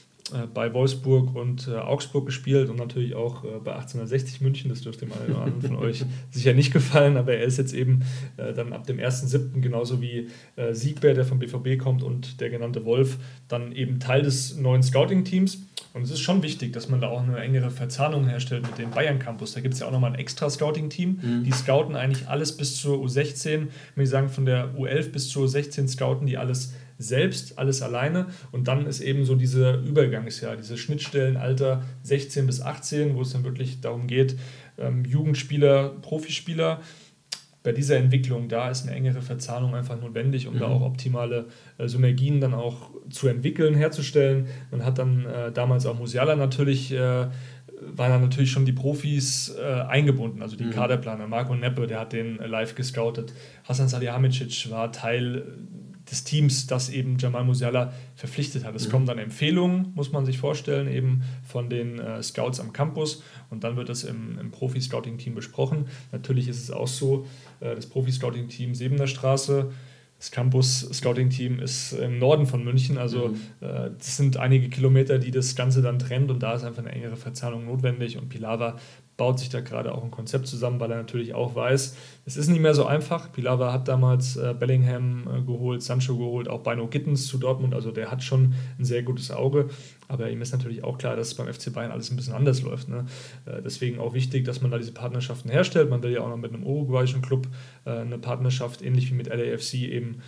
bei Wolfsburg und Augsburg gespielt und natürlich auch bei 1860 München. Das dürfte dem einen oder anderen von euch sicher nicht gefallen, aber er ist jetzt eben dann ab dem 1.7. genauso wie Siegbert, der vom BVB kommt, und der genannte Wolf, dann eben Teil des neuen Scouting-Teams. Und es ist schon wichtig, dass man da auch eine engere Verzahnung herstellt mit dem Bayern-Campus. Da gibt es ja auch nochmal ein extra Scouting-Team. Die scouten eigentlich alles bis zur U16. Wir sagen, von der U11 bis zur U16 scouten die alles selbst, alles alleine, und dann ist eben so diese Übergangsjahr, diese Schnittstellenalter 16 bis 18, wo es dann wirklich darum geht, Jugendspieler, Profispieler, bei dieser Entwicklung, da ist eine engere Verzahnung einfach notwendig, um da auch optimale Synergien dann auch zu entwickeln, herzustellen. Man hat dann damals auch Musiala natürlich, waren dann natürlich schon die Profis eingebunden, also die Kaderplaner. Marco Neppe, der hat den live gescoutet. Hasan Salihamidzic war Teil des Teams, das eben Jamal Musiala verpflichtet hat. Es kommen dann Empfehlungen, muss man sich vorstellen, eben von den Scouts am Campus, und dann wird das im Profi-Scouting-Team besprochen. Natürlich ist es auch so, das Profi-Scouting-Team Sebener Straße, das Campus-Scouting-Team ist im Norden von München, also das sind einige Kilometer, die das Ganze dann trennt, und da ist einfach eine engere Verzahnung notwendig, und Pilawa baut sich da gerade auch ein Konzept zusammen, weil er natürlich auch weiß, es ist nicht mehr so einfach. Pilawa hat damals Bellingham geholt, Sancho geholt, auch Bino Gittens zu Dortmund, also der hat schon ein sehr gutes Auge, aber ihm ist natürlich auch klar, dass beim FC Bayern alles ein bisschen anders läuft. Ne? Deswegen auch wichtig, dass man da diese Partnerschaften herstellt. Man will ja auch noch mit einem uruguayischen Club eine Partnerschaft, ähnlich wie mit LAFC, eben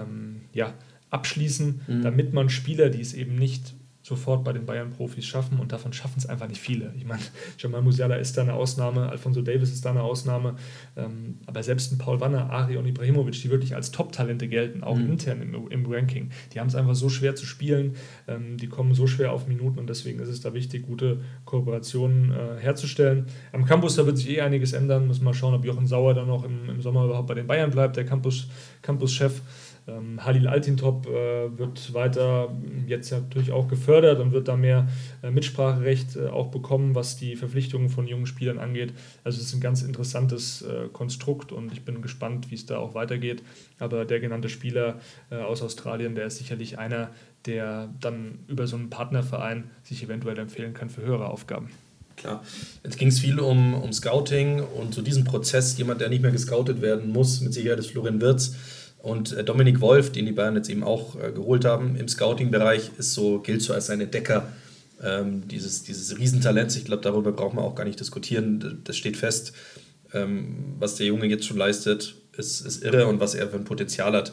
abschließen, damit man Spieler, die es eben nicht sofort bei den Bayern-Profis schaffen, und davon schaffen es einfach nicht viele. Ich meine, Jamal Musiala ist da eine Ausnahme, Alphonso Davies ist da eine Ausnahme, aber selbst ein Paul Wanner, Ari und Ibrahimovic, die wirklich als Top-Talente gelten, auch intern im Ranking, die haben es einfach so schwer zu spielen, die kommen so schwer auf Minuten, und deswegen ist es da wichtig, gute Kooperationen herzustellen. Am Campus, da wird sich einiges ändern, müssen wir mal schauen, ob Jochen Sauer dann noch im Sommer überhaupt bei den Bayern bleibt, der Campus-Chef. Halil Altintop wird weiter jetzt natürlich auch gefördert und wird da mehr Mitspracherecht auch bekommen, was die Verpflichtungen von jungen Spielern angeht. Also es ist ein ganz interessantes Konstrukt, und ich bin gespannt, wie es da auch weitergeht. Aber der genannte Spieler aus Australien, der ist sicherlich einer, der dann über so einen Partnerverein sich eventuell empfehlen kann für höhere Aufgaben. Klar, jetzt ging es viel um Scouting und zu diesem Prozess, jemand, der nicht mehr gescoutet werden muss, mit Sicherheit ist Florian Wirtz. Und Dominik Wolf, den die Bayern jetzt eben auch geholt haben im Scouting-Bereich, gilt so als ein Entdecker dieses Riesentalents. Ich glaube, darüber braucht man auch gar nicht diskutieren. Das steht fest. Was der Junge jetzt schon leistet, ist irre, und was er für ein Potenzial hat,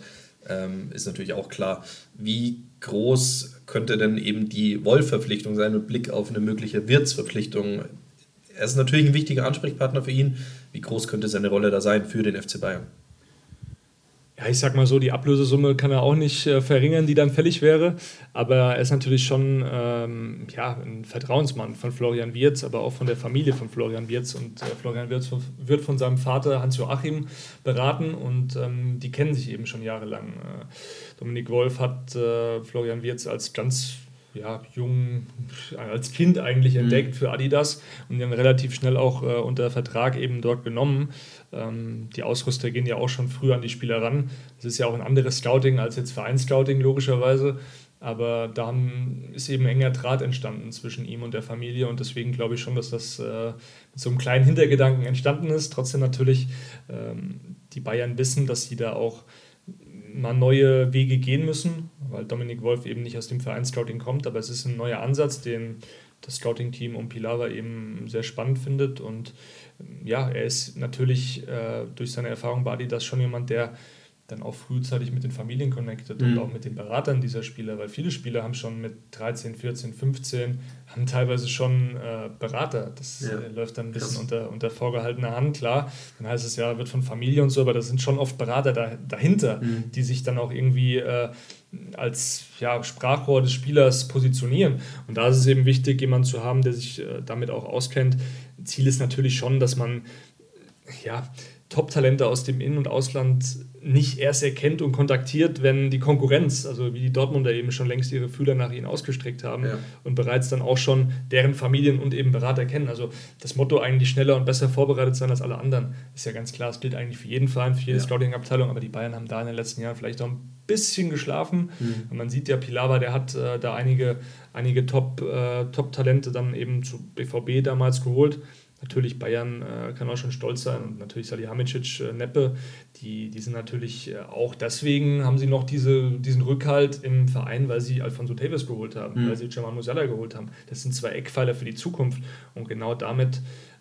ist natürlich auch klar. Wie groß könnte denn eben die Wolf-Verpflichtung sein mit Blick auf eine mögliche Wirtz-Verpflichtung? Er ist natürlich ein wichtiger Ansprechpartner für ihn. Wie groß könnte seine Rolle da sein für den FC Bayern? Ja, ich sag mal so, die Ablösesumme kann er auch nicht verringern, die dann fällig wäre. Aber er ist natürlich schon ein Vertrauensmann von Florian Wirtz, aber auch von der Familie von Florian Wirtz. Und Florian Wirtz wird von seinem Vater Hans-Joachim beraten und die kennen sich eben schon jahrelang. Dominik Wolf hat Florian Wirtz als ganz jung, als Kind eigentlich entdeckt für Adidas und dann relativ schnell auch unter Vertrag eben dort genommen. Die Ausrüster gehen ja auch schon früh an die Spieler ran. Das ist ja auch ein anderes Scouting als jetzt Vereinsscouting logischerweise, aber da ist eben enger Draht entstanden zwischen ihm und der Familie und deswegen glaube ich schon, dass das mit so einem kleinen Hintergedanken entstanden ist. Trotzdem natürlich die Bayern wissen, dass sie da auch mal neue Wege gehen müssen, weil Dominik Wolf eben nicht aus dem Vereinsscouting kommt, aber es ist ein neuer Ansatz, den das Scouting-Team um Pilawa eben sehr spannend findet und er ist natürlich durch seine Erfahrung bei Adidas schon jemand, der dann auch frühzeitig mit den Familien connected und auch mit den Beratern dieser Spieler, weil viele Spieler haben schon mit 13, 14, 15, haben teilweise schon Berater. Das läuft dann ein bisschen unter vorgehaltener Hand, klar. Dann heißt es wird von Familie und so, aber das sind schon oft Berater dahinter, die sich dann auch irgendwie als Sprachrohr des Spielers positionieren. Und da ist es eben wichtig, jemanden zu haben, der sich damit auch auskennt. Ziel ist natürlich schon, dass man Top-Talente aus dem In- und Ausland nicht erst erkennt und kontaktiert, wenn die Konkurrenz, also wie die Dortmunder eben schon längst ihre Fühler nach ihnen ausgestreckt haben und bereits dann auch schon deren Familien und eben Berater kennen. Also das Motto eigentlich schneller und besser vorbereitet sein als alle anderen, ist ja ganz klar, es gilt eigentlich für jeden Verein, für jede Scouting-Abteilung, aber die Bayern haben da in den letzten Jahren vielleicht auch ein bisschen geschlafen. Und man sieht ja, Pilawa, der hat da einige Top-Talente dann eben zu BVB damals geholt. Natürlich, Bayern kann auch schon stolz sein und natürlich Salihamidzic, Neppe, die sind natürlich auch deswegen, haben sie noch diesen Rückhalt im Verein, weil sie Alphonso Davies geholt haben, weil sie Jamal Musiala geholt haben. Das sind zwei Eckpfeiler für die Zukunft und genau damit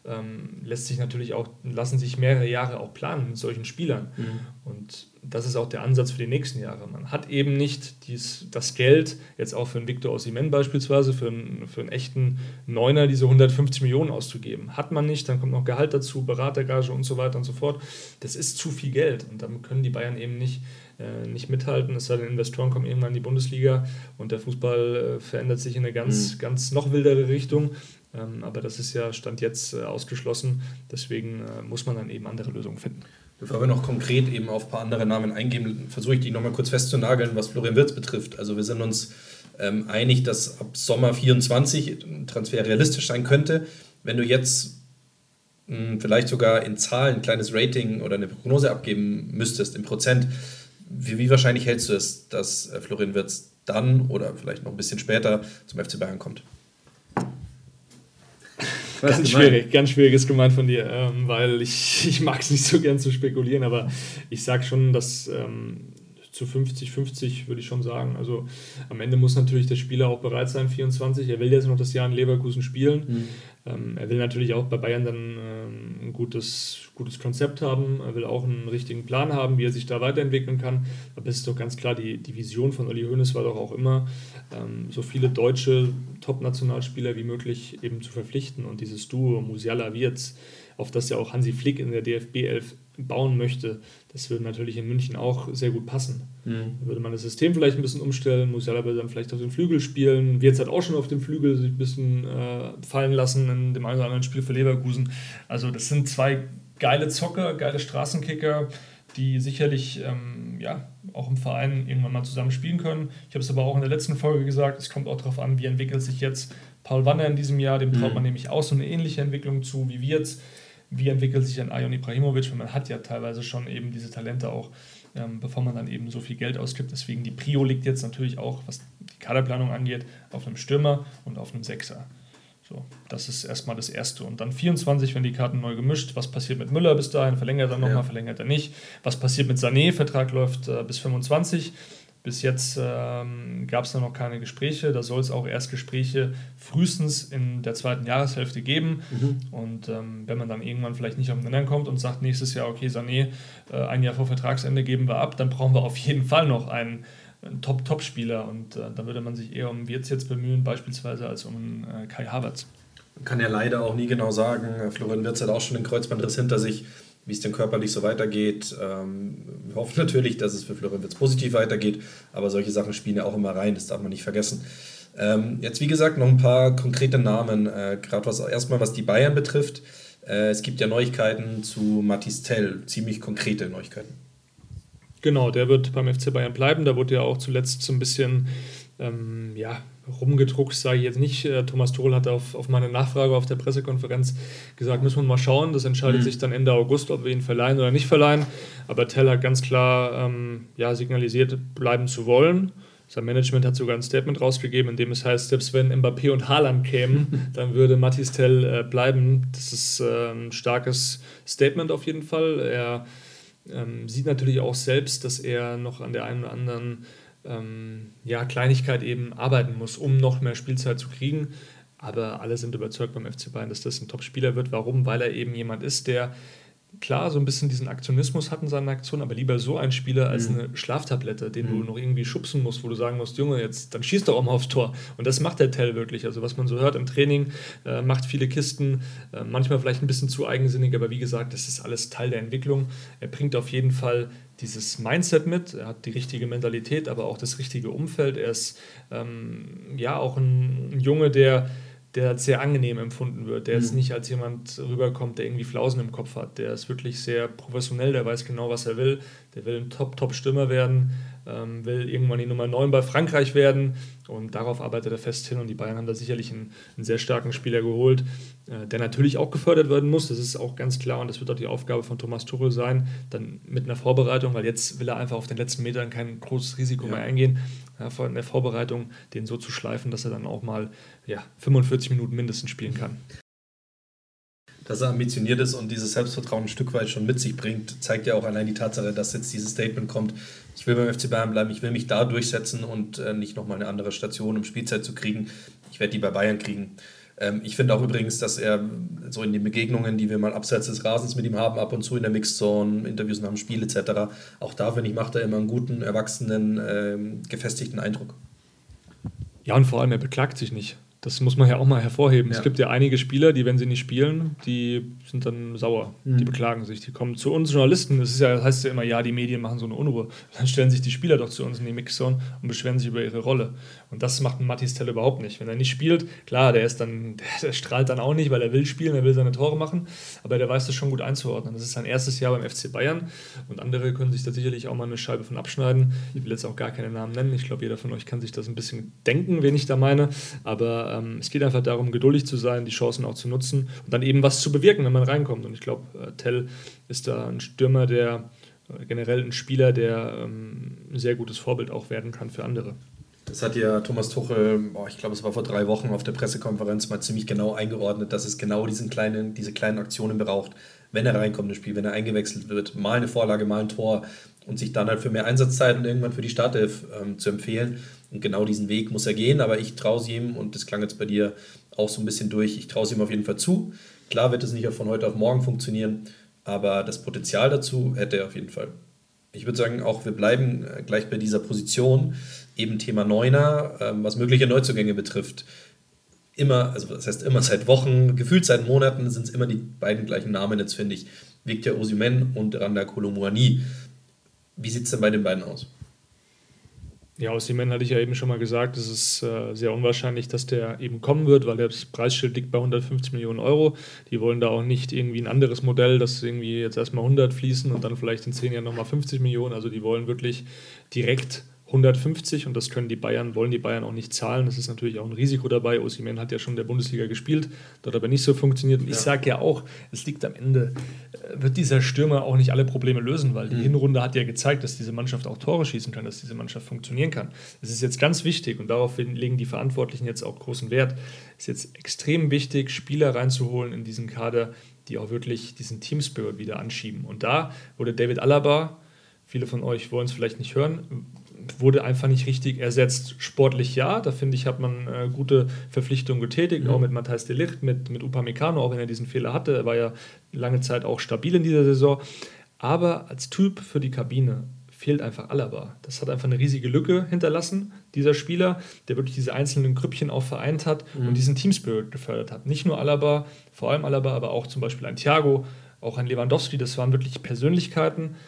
lassen sich mehrere Jahre auch planen mit solchen Spielern. Und das ist auch der Ansatz für die nächsten Jahre. Man hat eben nicht das Geld, jetzt auch für einen Victor Osimhen beispielsweise, für einen echten Neuner diese 150 Millionen auszugeben. Hat man nicht, dann kommt noch Gehalt dazu, Beratergage und so weiter und so fort. Das ist zu viel Geld und damit können die Bayern eben nicht mithalten. Es sei denn, Investoren kommen irgendwann in die Bundesliga und der Fußball verändert sich in eine ganz noch wildere Richtung. Aber das ist ja Stand jetzt ausgeschlossen. Deswegen muss man dann eben andere Lösungen finden. Bevor wir noch konkret eben auf ein paar andere Namen eingehen, versuche ich die nochmal kurz festzunageln, was Florian Wirtz betrifft. Also wir sind uns einig, dass ab Sommer 24 ein Transfer realistisch sein könnte. Wenn du jetzt vielleicht sogar in Zahlen ein kleines Rating oder eine Prognose abgeben müsstest, in Prozent, wie wahrscheinlich hältst du es, dass Florian Wirtz dann oder vielleicht noch ein bisschen später zum FC Bayern kommt? Ganz schwierig ist gemeint von dir, weil ich mag es nicht so gern zu spekulieren, aber ich sage schon, dass zu 50-50 würde ich schon sagen. Also am Ende muss natürlich der Spieler auch bereit sein, 24. Er will jetzt noch das Jahr in Leverkusen spielen. Er will natürlich auch bei Bayern dann ein gutes Konzept haben. Er will auch einen richtigen Plan haben, wie er sich da weiterentwickeln kann. Aber es ist doch ganz klar, die Vision von Uli Hoeneß war doch auch immer, so viele deutsche Top-Nationalspieler wie möglich eben zu verpflichten. Und dieses Duo Musiala-Wirtz, auf das ja auch Hansi Flick in der DFB 11 bauen möchte, das würde natürlich in München auch sehr gut passen. Da würde man das System vielleicht ein bisschen umstellen, Musiala würde dann vielleicht auf den Flügel spielen, Wirtz hat auch schon auf dem Flügel sich ein bisschen fallen lassen in dem einen oder anderen Spiel für Leverkusen. Also das sind zwei geile Zocker, geile Straßenkicker, die sicherlich auch im Verein irgendwann mal zusammen spielen können. Ich habe es aber auch in der letzten Folge gesagt, es kommt auch darauf an, wie entwickelt sich jetzt Paul Wanner in diesem Jahr, dem traut man nämlich auch so eine ähnliche Entwicklung zu wie Wirtz. Wie entwickelt sich ein Ajon Ibrahimovic, weil man hat ja teilweise schon eben diese Talente auch, bevor man dann eben so viel Geld ausgibt. Deswegen die Prio liegt jetzt natürlich auch, was die Kaderplanung angeht, auf einem Stürmer und auf einem Sechser. So, das ist erstmal das Erste. Und dann 24, wenn die Karten neu gemischt. Was passiert mit Müller bis dahin? Verlängert er nochmal, verlängert er nicht? Was passiert mit Sané? Vertrag läuft bis 25. Bis jetzt gab es noch keine Gespräche. Da soll es auch erst Gespräche frühestens in der zweiten Jahreshälfte geben. Und wenn man dann irgendwann vielleicht nicht auf den Nenner kommt und sagt nächstes Jahr, okay, Sané, ein Jahr vor Vertragsende geben wir ab, dann brauchen wir auf jeden Fall noch einen Top-Spieler. Und da würde man sich eher um Wirtz jetzt bemühen, beispielsweise als um Kai Havertz. Man kann ja leider auch nie genau sagen, Florian Wirtz hat auch schon den Kreuzbandriss hinter sich, wie es denn körperlich so weitergeht. Wir hoffen natürlich, dass es für Florian Wirtz positiv weitergeht, aber solche Sachen spielen ja auch immer rein, das darf man nicht vergessen. Jetzt wie gesagt noch ein paar konkrete Namen, gerade was die Bayern betrifft. Es gibt ja Neuigkeiten zu Mathys Tel, ziemlich konkrete Neuigkeiten. Genau, der wird beim FC Bayern bleiben, da wurde ja auch zuletzt so ein bisschen rumgedruckt, sage ich jetzt nicht. Thomas Tuchel hat auf meine Nachfrage auf der Pressekonferenz gesagt, müssen wir mal schauen. Das entscheidet sich dann Ende August, ob wir ihn verleihen oder nicht verleihen. Aber Tell hat ganz klar signalisiert, bleiben zu wollen. Sein Management hat sogar ein Statement rausgegeben, in dem es heißt, selbst wenn Mbappé und Haaland kämen, dann würde Mathys Tel bleiben. Das ist ein starkes Statement auf jeden Fall. Er sieht natürlich auch selbst, dass er noch an der einen oder anderen Kleinigkeit eben arbeiten muss, um noch mehr Spielzeit zu kriegen. Aber alle sind überzeugt beim FC Bayern, dass das ein Top-Spieler wird. Warum? Weil er eben jemand ist, der klar so ein bisschen diesen Aktionismus hat in seinen Aktionen, aber lieber so ein Spieler als eine Schlaftablette, den du noch irgendwie schubsen musst, wo du sagen musst, Junge, jetzt dann schieß doch auch mal aufs Tor. Und das macht der Tell wirklich. Also was man so hört im Training, macht viele Kisten, manchmal vielleicht ein bisschen zu eigensinnig, aber wie gesagt, das ist alles Teil der Entwicklung. Er bringt auf jeden Fall dieses Mindset mit, er hat die richtige Mentalität, aber auch das richtige Umfeld. Er ist auch ein Junge, der sehr angenehm empfunden wird, der jetzt nicht als jemand rüberkommt, der irgendwie Flausen im Kopf hat. Der ist wirklich sehr professionell, der weiß genau, was er will. Der will ein Top-Stürmer werden, will irgendwann die Nummer 9 bei Frankreich werden und darauf arbeitet er fest hin und die Bayern haben da sicherlich einen sehr starken Spieler geholt, der natürlich auch gefördert werden muss, das ist auch ganz klar und das wird auch die Aufgabe von Thomas Tuchel sein, dann mit einer Vorbereitung, weil jetzt will er einfach auf den letzten Metern kein großes Risiko mehr eingehen, in der Vorbereitung den so zu schleifen, dass er dann auch mal 45 Minuten mindestens spielen kann. Dass er ambitioniert ist und dieses Selbstvertrauen ein Stück weit schon mit sich bringt, zeigt ja auch allein die Tatsache, dass jetzt dieses Statement kommt, ich will beim FC Bayern bleiben, ich will mich da durchsetzen und nicht nochmal eine andere Station, um Spielzeit zu kriegen. Ich werde die bei Bayern kriegen. Ich finde auch übrigens, dass er so in den Begegnungen, die wir mal abseits des Rasens mit ihm haben, ab und zu in der Mixzone, Interviews nach dem Spiel etc., auch da, finde ich, macht er immer einen guten, erwachsenen, gefestigten Eindruck. Ja, und vor allem, er beklagt sich nicht. Das muss man ja auch mal hervorheben. Ja. Es gibt ja einige Spieler, die, wenn sie nicht spielen, die sind dann sauer. Die beklagen sich. Die kommen zu uns Journalisten. Das heißt ja immer, ja, die Medien machen so eine Unruhe. Dann stellen sich die Spieler doch zu uns in die Mixzone und beschweren sich über ihre Rolle. Und das macht ein Mathys Tel überhaupt nicht. Wenn er nicht spielt, klar, der strahlt dann auch nicht, weil er will spielen, er will seine Tore machen. Aber der weiß das schon gut einzuordnen. Das ist sein erstes Jahr beim FC Bayern. Und andere können sich da sicherlich auch mal eine Scheibe von abschneiden. Ich will jetzt auch gar keine Namen nennen. Ich glaube, jeder von euch kann sich das ein bisschen denken, wen ich da meine. Aber es geht einfach darum, geduldig zu sein, die Chancen auch zu nutzen und dann eben was zu bewirken, wenn man reinkommt. Und ich glaube, Tel ist da ein Stürmer, generell ein Spieler, der ein sehr gutes Vorbild auch werden kann für andere. Das hat ja Thomas Tuchel, ich glaube, es war vor 3 Wochen auf der Pressekonferenz mal ziemlich genau eingeordnet, dass es genau diese kleinen Aktionen braucht, wenn er reinkommt ins Spiel, wenn er eingewechselt wird, mal eine Vorlage, mal ein Tor und sich dann halt für mehr Einsatzzeit und irgendwann für die Startelf zu empfehlen. Und genau diesen Weg muss er gehen, aber ich traue es ihm, und das klang jetzt bei dir auch so ein bisschen durch, ich traue es ihm auf jeden Fall zu. Klar wird es nicht von heute auf morgen funktionieren, aber das Potenzial dazu hätte er auf jeden Fall. Ich würde sagen, auch wir bleiben gleich bei dieser Position, eben Thema Neuner, was mögliche Neuzugänge betrifft. Das heißt immer seit Wochen, gefühlt seit Monaten sind es immer die beiden gleichen Namen jetzt, finde ich. Victor Osimhen und Randa Kolo Muani. Wie sieht es denn bei den beiden aus? Ja, Osimhen hatte ich ja eben schon mal gesagt, es ist sehr unwahrscheinlich, dass der eben kommen wird, weil das Preisschild liegt bei 150 Millionen Euro. Die wollen da auch nicht irgendwie ein anderes Modell, dass irgendwie jetzt erstmal 100 fließen und dann vielleicht in 10 Jahren nochmal 50 Millionen. Also die wollen wirklich direkt 150 und das wollen die Bayern auch nicht zahlen. Das ist natürlich auch ein Risiko dabei. Osimhen hat ja schon in der Bundesliga gespielt, dort aber nicht so funktioniert. Und ich sage ja auch, es liegt am Ende, wird dieser Stürmer auch nicht alle Probleme lösen, weil die Hinrunde hat ja gezeigt, dass diese Mannschaft auch Tore schießen kann, dass diese Mannschaft funktionieren kann. Es ist jetzt ganz wichtig und darauf legen die Verantwortlichen jetzt auch großen Wert. Es ist jetzt extrem wichtig, Spieler reinzuholen in diesen Kader, die auch wirklich diesen Teamspirit wieder anschieben. Und da wurde David Alaba, viele von euch wollen es vielleicht nicht hören, wurde einfach nicht richtig ersetzt. Sportlich ja, da finde ich, hat man gute Verpflichtungen getätigt, auch mit Matthijs de Ligt, mit Upamecano, auch wenn er diesen Fehler hatte. Er war ja lange Zeit auch stabil in dieser Saison. Aber als Typ für die Kabine fehlt einfach Alaba. Das hat einfach eine riesige Lücke hinterlassen, dieser Spieler, der wirklich diese einzelnen Grüppchen auch vereint hat und diesen Teamspirit gefördert hat. Nicht nur Alaba, vor allem Alaba, aber auch zum Beispiel ein Thiago, auch ein Lewandowski, das waren wirklich Persönlichkeiten.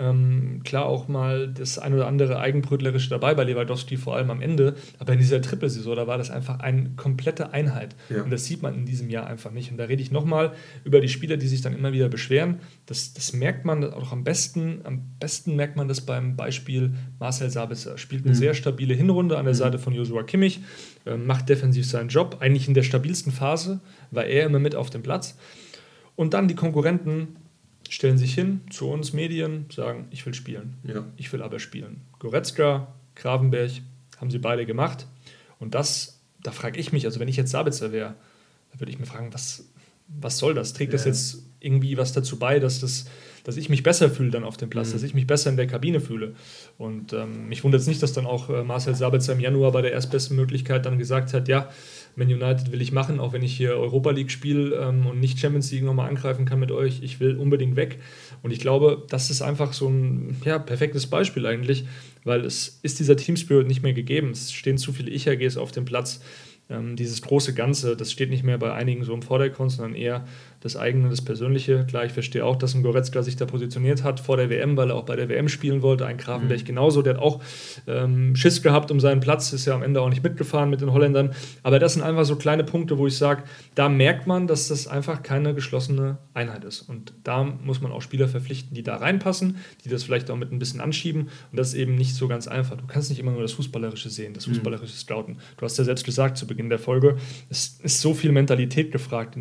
Klar auch mal das ein oder andere Eigenbrötlerische dabei bei Lewandowski, vor allem am Ende, aber in dieser Trippelsaison, da war das einfach eine komplette Einheit. Ja. Und das sieht man in diesem Jahr einfach nicht. Und da rede ich nochmal über die Spieler, die sich dann immer wieder beschweren. Das merkt man auch am besten merkt man das beim Beispiel Marcel Sabitzer. Spielt eine sehr stabile Hinrunde an der Seite von Joshua Kimmich, macht defensiv seinen Job. Eigentlich in der stabilsten Phase war er immer mit auf dem Platz. Und dann die Konkurrenten stellen sich hin zu uns Medien, sagen, ich will spielen. Ja. Ich will aber spielen. Goretzka, Gravenberch haben sie beide gemacht. Und da frage ich mich, also wenn ich jetzt Sabitzer wäre, da würde ich mir fragen, was soll das? Trägt das jetzt irgendwie was dazu bei, dass ich mich besser fühle dann auf dem Platz, dass ich mich besser in der Kabine fühle? Und mich wundert es nicht, dass dann auch Marcel Sabitzer im Januar bei der erstbesten Möglichkeit dann gesagt hat, ja, Man United will ich machen, auch wenn ich hier Europa League spiele und nicht Champions League nochmal angreifen kann mit euch. Ich will unbedingt weg. Und ich glaube, das ist einfach so ein perfektes Beispiel eigentlich, weil es ist dieser Teamspirit nicht mehr gegeben. Es stehen zu viele Ich-AGs auf dem Platz. Dieses große Ganze, das steht nicht mehr bei einigen so im Vordergrund, sondern eher das eigene, das Persönliche. Klar, ich verstehe auch, dass ein Goretzka sich da positioniert hat vor der WM, weil er auch bei der WM spielen wollte. Ein Gravenberch genauso, der hat auch Schiss gehabt um seinen Platz, ist ja am Ende auch nicht mitgefahren mit den Holländern. Aber das sind einfach so kleine Punkte, wo ich sage, da merkt man, dass das einfach keine geschlossene Einheit ist. Und da muss man auch Spieler verpflichten, die da reinpassen, die das vielleicht auch mit ein bisschen anschieben. Und das ist eben nicht so ganz einfach. Du kannst nicht immer nur das Fußballerische sehen, das fußballerische Scouten. Du hast ja selbst gesagt zu Beginn der Folge, es ist so viel Mentalität gefragt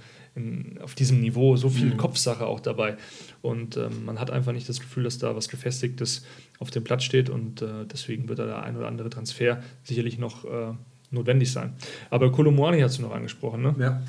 auf diesem Niveau, so viel Kopfsache auch dabei. Und man hat einfach nicht das Gefühl, dass da was Gefestigtes auf dem Platz steht und deswegen wird da der ein oder andere Transfer sicherlich noch notwendig sein. Aber Kolo Muani hast du noch angesprochen, ne? Ja.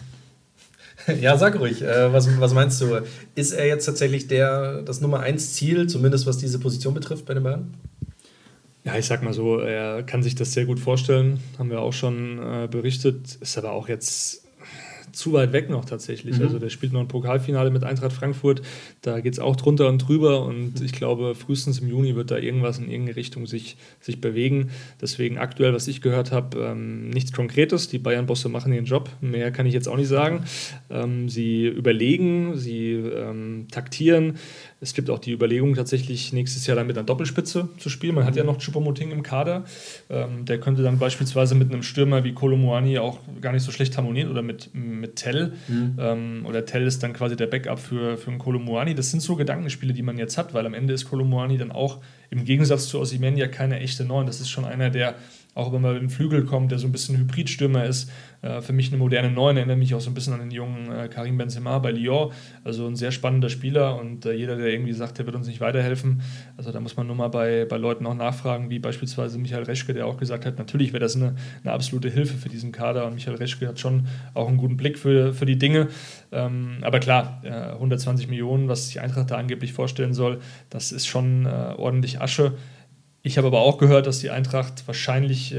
Ja, sag ruhig, was meinst du? Ist er jetzt tatsächlich das Nummer 1 Ziel, zumindest was diese Position betrifft bei den Bayern? Ja, ich sag mal so, er kann sich das sehr gut vorstellen, haben wir auch schon berichtet, ist aber auch jetzt zu weit weg noch tatsächlich. Also der spielt noch ein Pokalfinale mit Eintracht Frankfurt, da geht es auch drunter und drüber und ich glaube, frühestens im Juni wird da irgendwas in irgendeine Richtung sich bewegen. Deswegen aktuell, was ich gehört habe, nichts Konkretes. Die Bayern-Bosse machen ihren Job, mehr kann ich jetzt auch nicht sagen. Sie überlegen, sie taktieren. Es gibt auch die Überlegung, tatsächlich nächstes Jahr dann mit einer Doppelspitze zu spielen. Man hat ja noch Choupo-Moting im Kader. Der könnte dann beispielsweise mit einem Stürmer wie Kolo Muani auch gar nicht so schlecht harmonieren oder mit Tell. Oder Tell ist dann quasi der Backup für einen Kolo Muani. Das sind so Gedankenspiele, die man jetzt hat, weil am Ende ist Kolo Muani dann auch im Gegensatz zu Osimhen ja keine echte Neun. Das ist schon einer, der auch wenn man mit dem Flügel kommt, der so ein bisschen Hybridstürmer ist, für mich eine moderne Neun, erinnert mich auch so ein bisschen an den jungen Karim Benzema bei Lyon, also ein sehr spannender Spieler und jeder, der irgendwie sagt, der wird uns nicht weiterhelfen, also da muss man nur mal bei Leuten auch nachfragen, wie beispielsweise Michael Reschke, der auch gesagt hat, natürlich wäre das eine absolute Hilfe für diesen Kader und Michael Reschke hat schon auch einen guten Blick für die Dinge, aber klar, 120 Millionen, was die Eintracht da angeblich vorstellen soll, das ist schon ordentlich Asche. Ich habe aber auch gehört, dass die Eintracht wahrscheinlich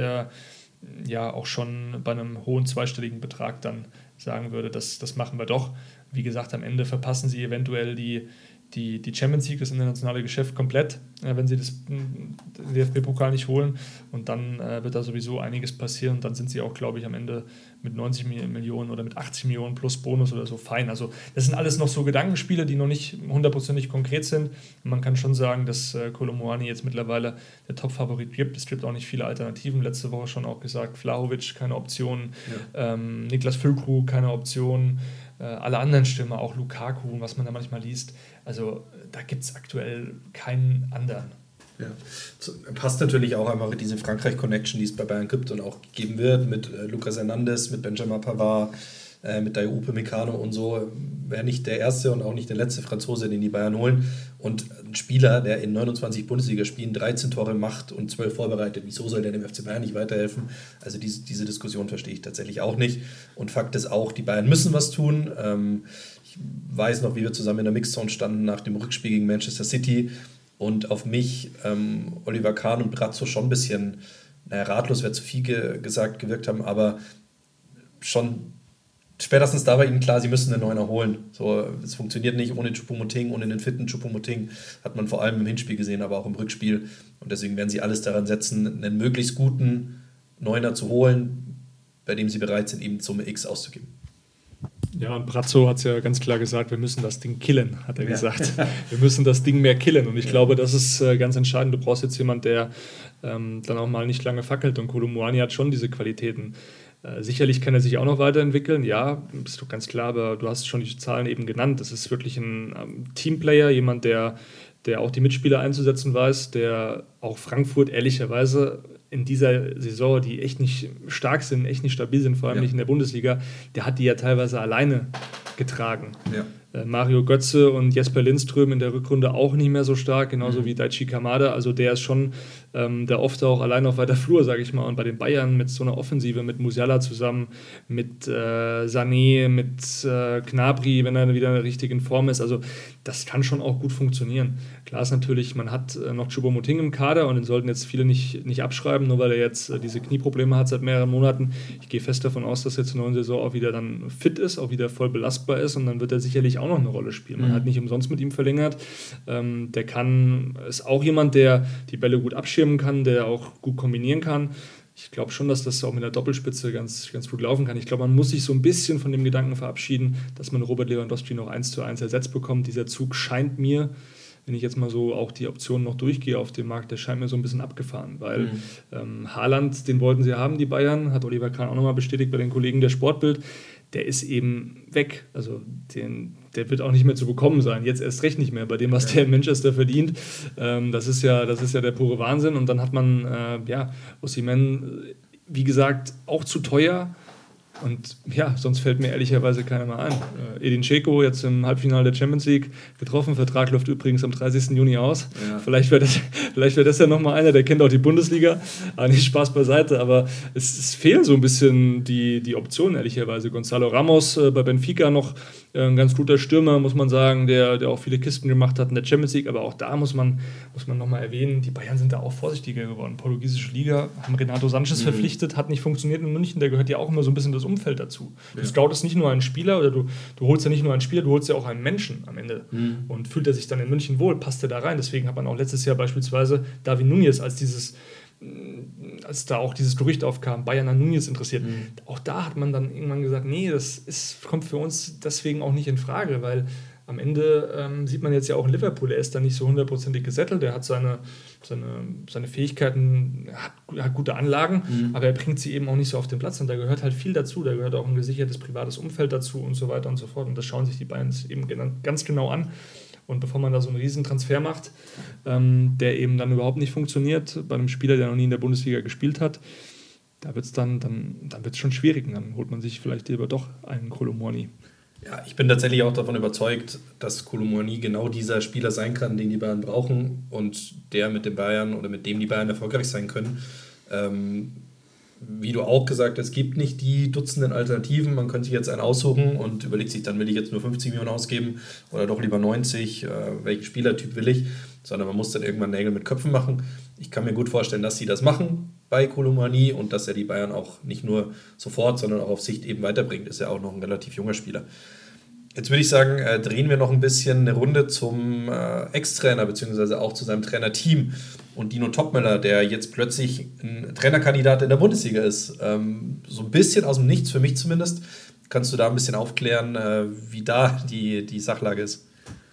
auch schon bei einem hohen zweistelligen Betrag dann sagen würde, das machen wir doch. Wie gesagt, am Ende verpassen sie eventuell die Champions League, das internationale Geschäft komplett, wenn sie den DFB-Pokal nicht holen. Und dann wird da sowieso einiges passieren. Und dann sind sie auch, glaube ich, am Ende mit 90 Millionen oder mit 80 Millionen plus Bonus oder so fein. Also das sind alles noch so Gedankenspiele, die noch nicht hundertprozentig konkret sind. Und man kann schon sagen, dass Kolo Muani jetzt mittlerweile der Top-Favorit gibt. Es gibt auch nicht viele Alternativen. Letzte Woche schon auch gesagt, Vlahovic, keine Option. Ja. Niklas Füllkrug, keine Option. Alle anderen Stürmer, auch Lukaku, was man da manchmal liest. Also da gibt es aktuell keinen anderen. Ja. Passt natürlich auch einfach diese Frankreich-Connection, die es bei Bayern gibt und auch geben wird mit Lucas Hernandez, mit Benjamin Pavard, mit Dayot Upamecano und so. Wäre nicht der erste und auch nicht der letzte Franzose, den die Bayern holen. Und ein Spieler, der in 29 Bundesligaspielen 13 Tore macht und 12 vorbereitet, wieso soll der dem FC Bayern nicht weiterhelfen? Also diese Diskussion verstehe ich tatsächlich auch nicht. Und Fakt ist auch, die Bayern müssen was tun. Ich weiß noch, wie wir zusammen in der Mixzone standen nach dem Rückspiel gegen Manchester City. und auf mich Oliver Kahn und Brazzo schon ein bisschen, ratlos wäre zu viel gesagt, gewirkt haben, aber schon spätestens da war ihnen klar, sie müssen einen Neuner holen. So, es funktioniert nicht ohne Choupo-Moting, ohne einen fitten Choupo-Moting, hat man vor allem im Hinspiel gesehen, aber auch im Rückspiel. Und deswegen werden sie alles daran setzen, einen möglichst guten Neuner zu holen, bei dem sie bereit sind, ihm Summe X auszugeben. Ja, und Brazzo hat es ja ganz klar gesagt, wir müssen das Ding killen, hat er gesagt. Wir müssen das Ding mehr killen. Und ich glaube, das ist ganz entscheidend. Du brauchst jetzt jemanden, der dann auch mal nicht lange fackelt. Und Kolo Muani hat schon diese Qualitäten. Sicherlich kann er sich auch noch weiterentwickeln, ja, ist doch ganz klar, aber du hast schon die Zahlen eben genannt. Das ist wirklich ein Teamplayer, jemand, der auch die Mitspieler einzusetzen weiß, der auch Frankfurt ehrlicherweise in dieser Saison, die echt nicht stark sind, echt nicht stabil sind, vor allem nicht in der Bundesliga, der hat die ja teilweise alleine getragen. Ja. Mario Götze und Jesper Lindström in der Rückrunde auch nicht mehr so stark, genauso wie Daichi Kamada. Also der ist schon der oft auch allein auf weiter Flur, sage ich mal. Und bei den Bayern mit so einer Offensive, mit Musiala zusammen, mit Sané, mit Gnabry, wenn er wieder in der richtigen Form ist. Also das kann schon auch gut funktionieren. Klar ist natürlich, man hat noch Choupo-Moting im Kader und den sollten jetzt viele nicht abschreiben, nur weil er jetzt diese Knieprobleme hat seit mehreren Monaten. Ich gehe fest davon aus, dass er zur neuen Saison auch wieder dann fit ist, auch wieder voll belastbar ist und dann wird er sicherlich auch noch eine Rolle spielen. Man hat nicht umsonst mit ihm verlängert. Der ist auch jemand, der die Bälle gut abschirmen kann, der auch gut kombinieren kann. Ich glaube schon, dass das auch mit der Doppelspitze ganz, ganz gut laufen kann. Ich glaube, man muss sich so ein bisschen von dem Gedanken verabschieden, dass man Robert Lewandowski noch 1:1 ersetzt bekommt. Dieser Zug scheint mir, wenn ich jetzt mal so auch die Optionen noch durchgehe auf dem Markt, der scheint mir so ein bisschen abgefahren, weil Haaland, den wollten sie haben, die Bayern, hat Oliver Kahn auch nochmal bestätigt bei den Kollegen der Sportbild, der ist eben weg. Also der wird auch nicht mehr zu bekommen sein. Jetzt erst recht nicht mehr. Bei dem, was der in Manchester verdient, das ist ja der pure Wahnsinn. Und dann hat man Osimhen, wie gesagt, auch zu teuer. Und ja, sonst fällt mir ehrlicherweise keiner mehr ein. Edin Dzeko jetzt im Halbfinale der Champions League getroffen. Vertrag läuft übrigens am 30. Juni aus. Ja. Vielleicht wäre das ja nochmal einer, der kennt auch die Bundesliga. Aber nicht Spaß beiseite. Aber es fehlen so ein bisschen die Optionen, ehrlicherweise. Gonzalo Ramos bei Benfica noch ein ganz guter Stürmer, muss man sagen, der auch viele Kisten gemacht hat in der Champions League. Aber auch da muss man nochmal erwähnen, die Bayern sind da auch vorsichtiger geworden. Portugiesische Liga haben Renato Sanchez verpflichtet, hat nicht funktioniert in München. Der gehört ja auch immer so ein bisschen das Umfeld dazu. Du scoutest nicht nur einen Spieler oder du holst ja nicht nur einen Spieler, du holst ja auch einen Menschen am Ende. Und fühlt er sich dann in München wohl, passt er da rein. Deswegen hat man auch letztes Jahr beispielsweise David Núñez als da auch dieses Gerücht aufkam, Bayern an Núñez interessiert. Auch da hat man dann irgendwann gesagt, nee, kommt für uns deswegen auch nicht in Frage, weil am Ende sieht man jetzt ja auch in Liverpool, er ist da nicht so hundertprozentig gesettelt, er hat seine Fähigkeiten, hat gute Anlagen, aber er bringt sie eben auch nicht so auf den Platz und da gehört halt viel dazu, da gehört auch ein gesichertes privates Umfeld dazu und so weiter und so fort und das schauen sich die Bayern eben ganz genau an. Und bevor man da so einen riesen Transfer macht, der eben dann überhaupt nicht funktioniert, bei einem Spieler, der noch nie in der Bundesliga gespielt hat, da wird es dann wird's schon schwierig. Und dann holt man sich vielleicht lieber doch einen Kolo Muani. Ja, ich bin tatsächlich auch davon überzeugt, dass Kolo Muani genau dieser Spieler sein kann, den die Bayern brauchen und der mit den Bayern oder mit dem die Bayern erfolgreich sein können. Wie du auch gesagt hast, es gibt nicht die Dutzenden Alternativen. Man könnte sich jetzt einen aussuchen und überlegt sich dann, will ich jetzt nur 50 Millionen ausgeben oder doch lieber 90, welchen Spielertyp will ich, sondern man muss dann irgendwann Nägel mit Köpfen machen. Ich kann mir gut vorstellen, dass sie das machen bei Kolo Muani und dass er die Bayern auch nicht nur sofort, sondern auch auf Sicht eben weiterbringt. Ist ja auch noch ein relativ junger Spieler. Jetzt würde ich sagen, drehen wir noch ein bisschen eine Runde zum Ex-Trainer, beziehungsweise auch zu seinem Trainerteam. Und Dino Topmöller, der jetzt plötzlich ein Trainerkandidat in der Bundesliga ist. So ein bisschen aus dem Nichts, für mich zumindest. Kannst du da ein bisschen aufklären, wie da die Sachlage ist?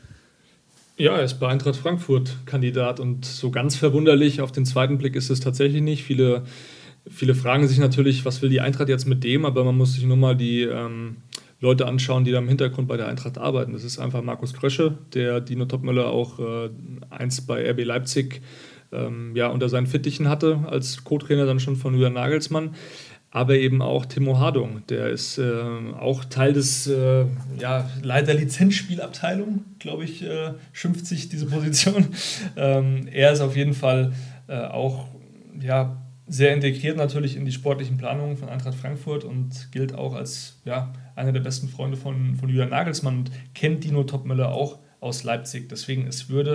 Ja, er ist bei Eintracht Frankfurt Kandidat und so ganz verwunderlich auf den zweiten Blick ist es tatsächlich nicht. Viele fragen sich natürlich, was will die Eintracht jetzt mit dem, aber man muss sich nur mal die Leute anschauen, die da im Hintergrund bei der Eintracht arbeiten. Das ist einfach Markus Krösche, der Dino Topmöller auch einst bei RB Leipzig unter seinen Fittichen hatte, als Co-Trainer dann schon von Julian Nagelsmann. Aber eben auch Timo Hardung, der ist auch Teil des Leiter Lizenzspielabteilung, glaube ich, schimpft sich diese Position. Er ist auf jeden Fall auch sehr integriert natürlich in die sportlichen Planungen von Eintracht Frankfurt und gilt auch als einer der besten Freunde von Julian Nagelsmann und kennt Dino Topmöller auch aus Leipzig. Deswegen, es würde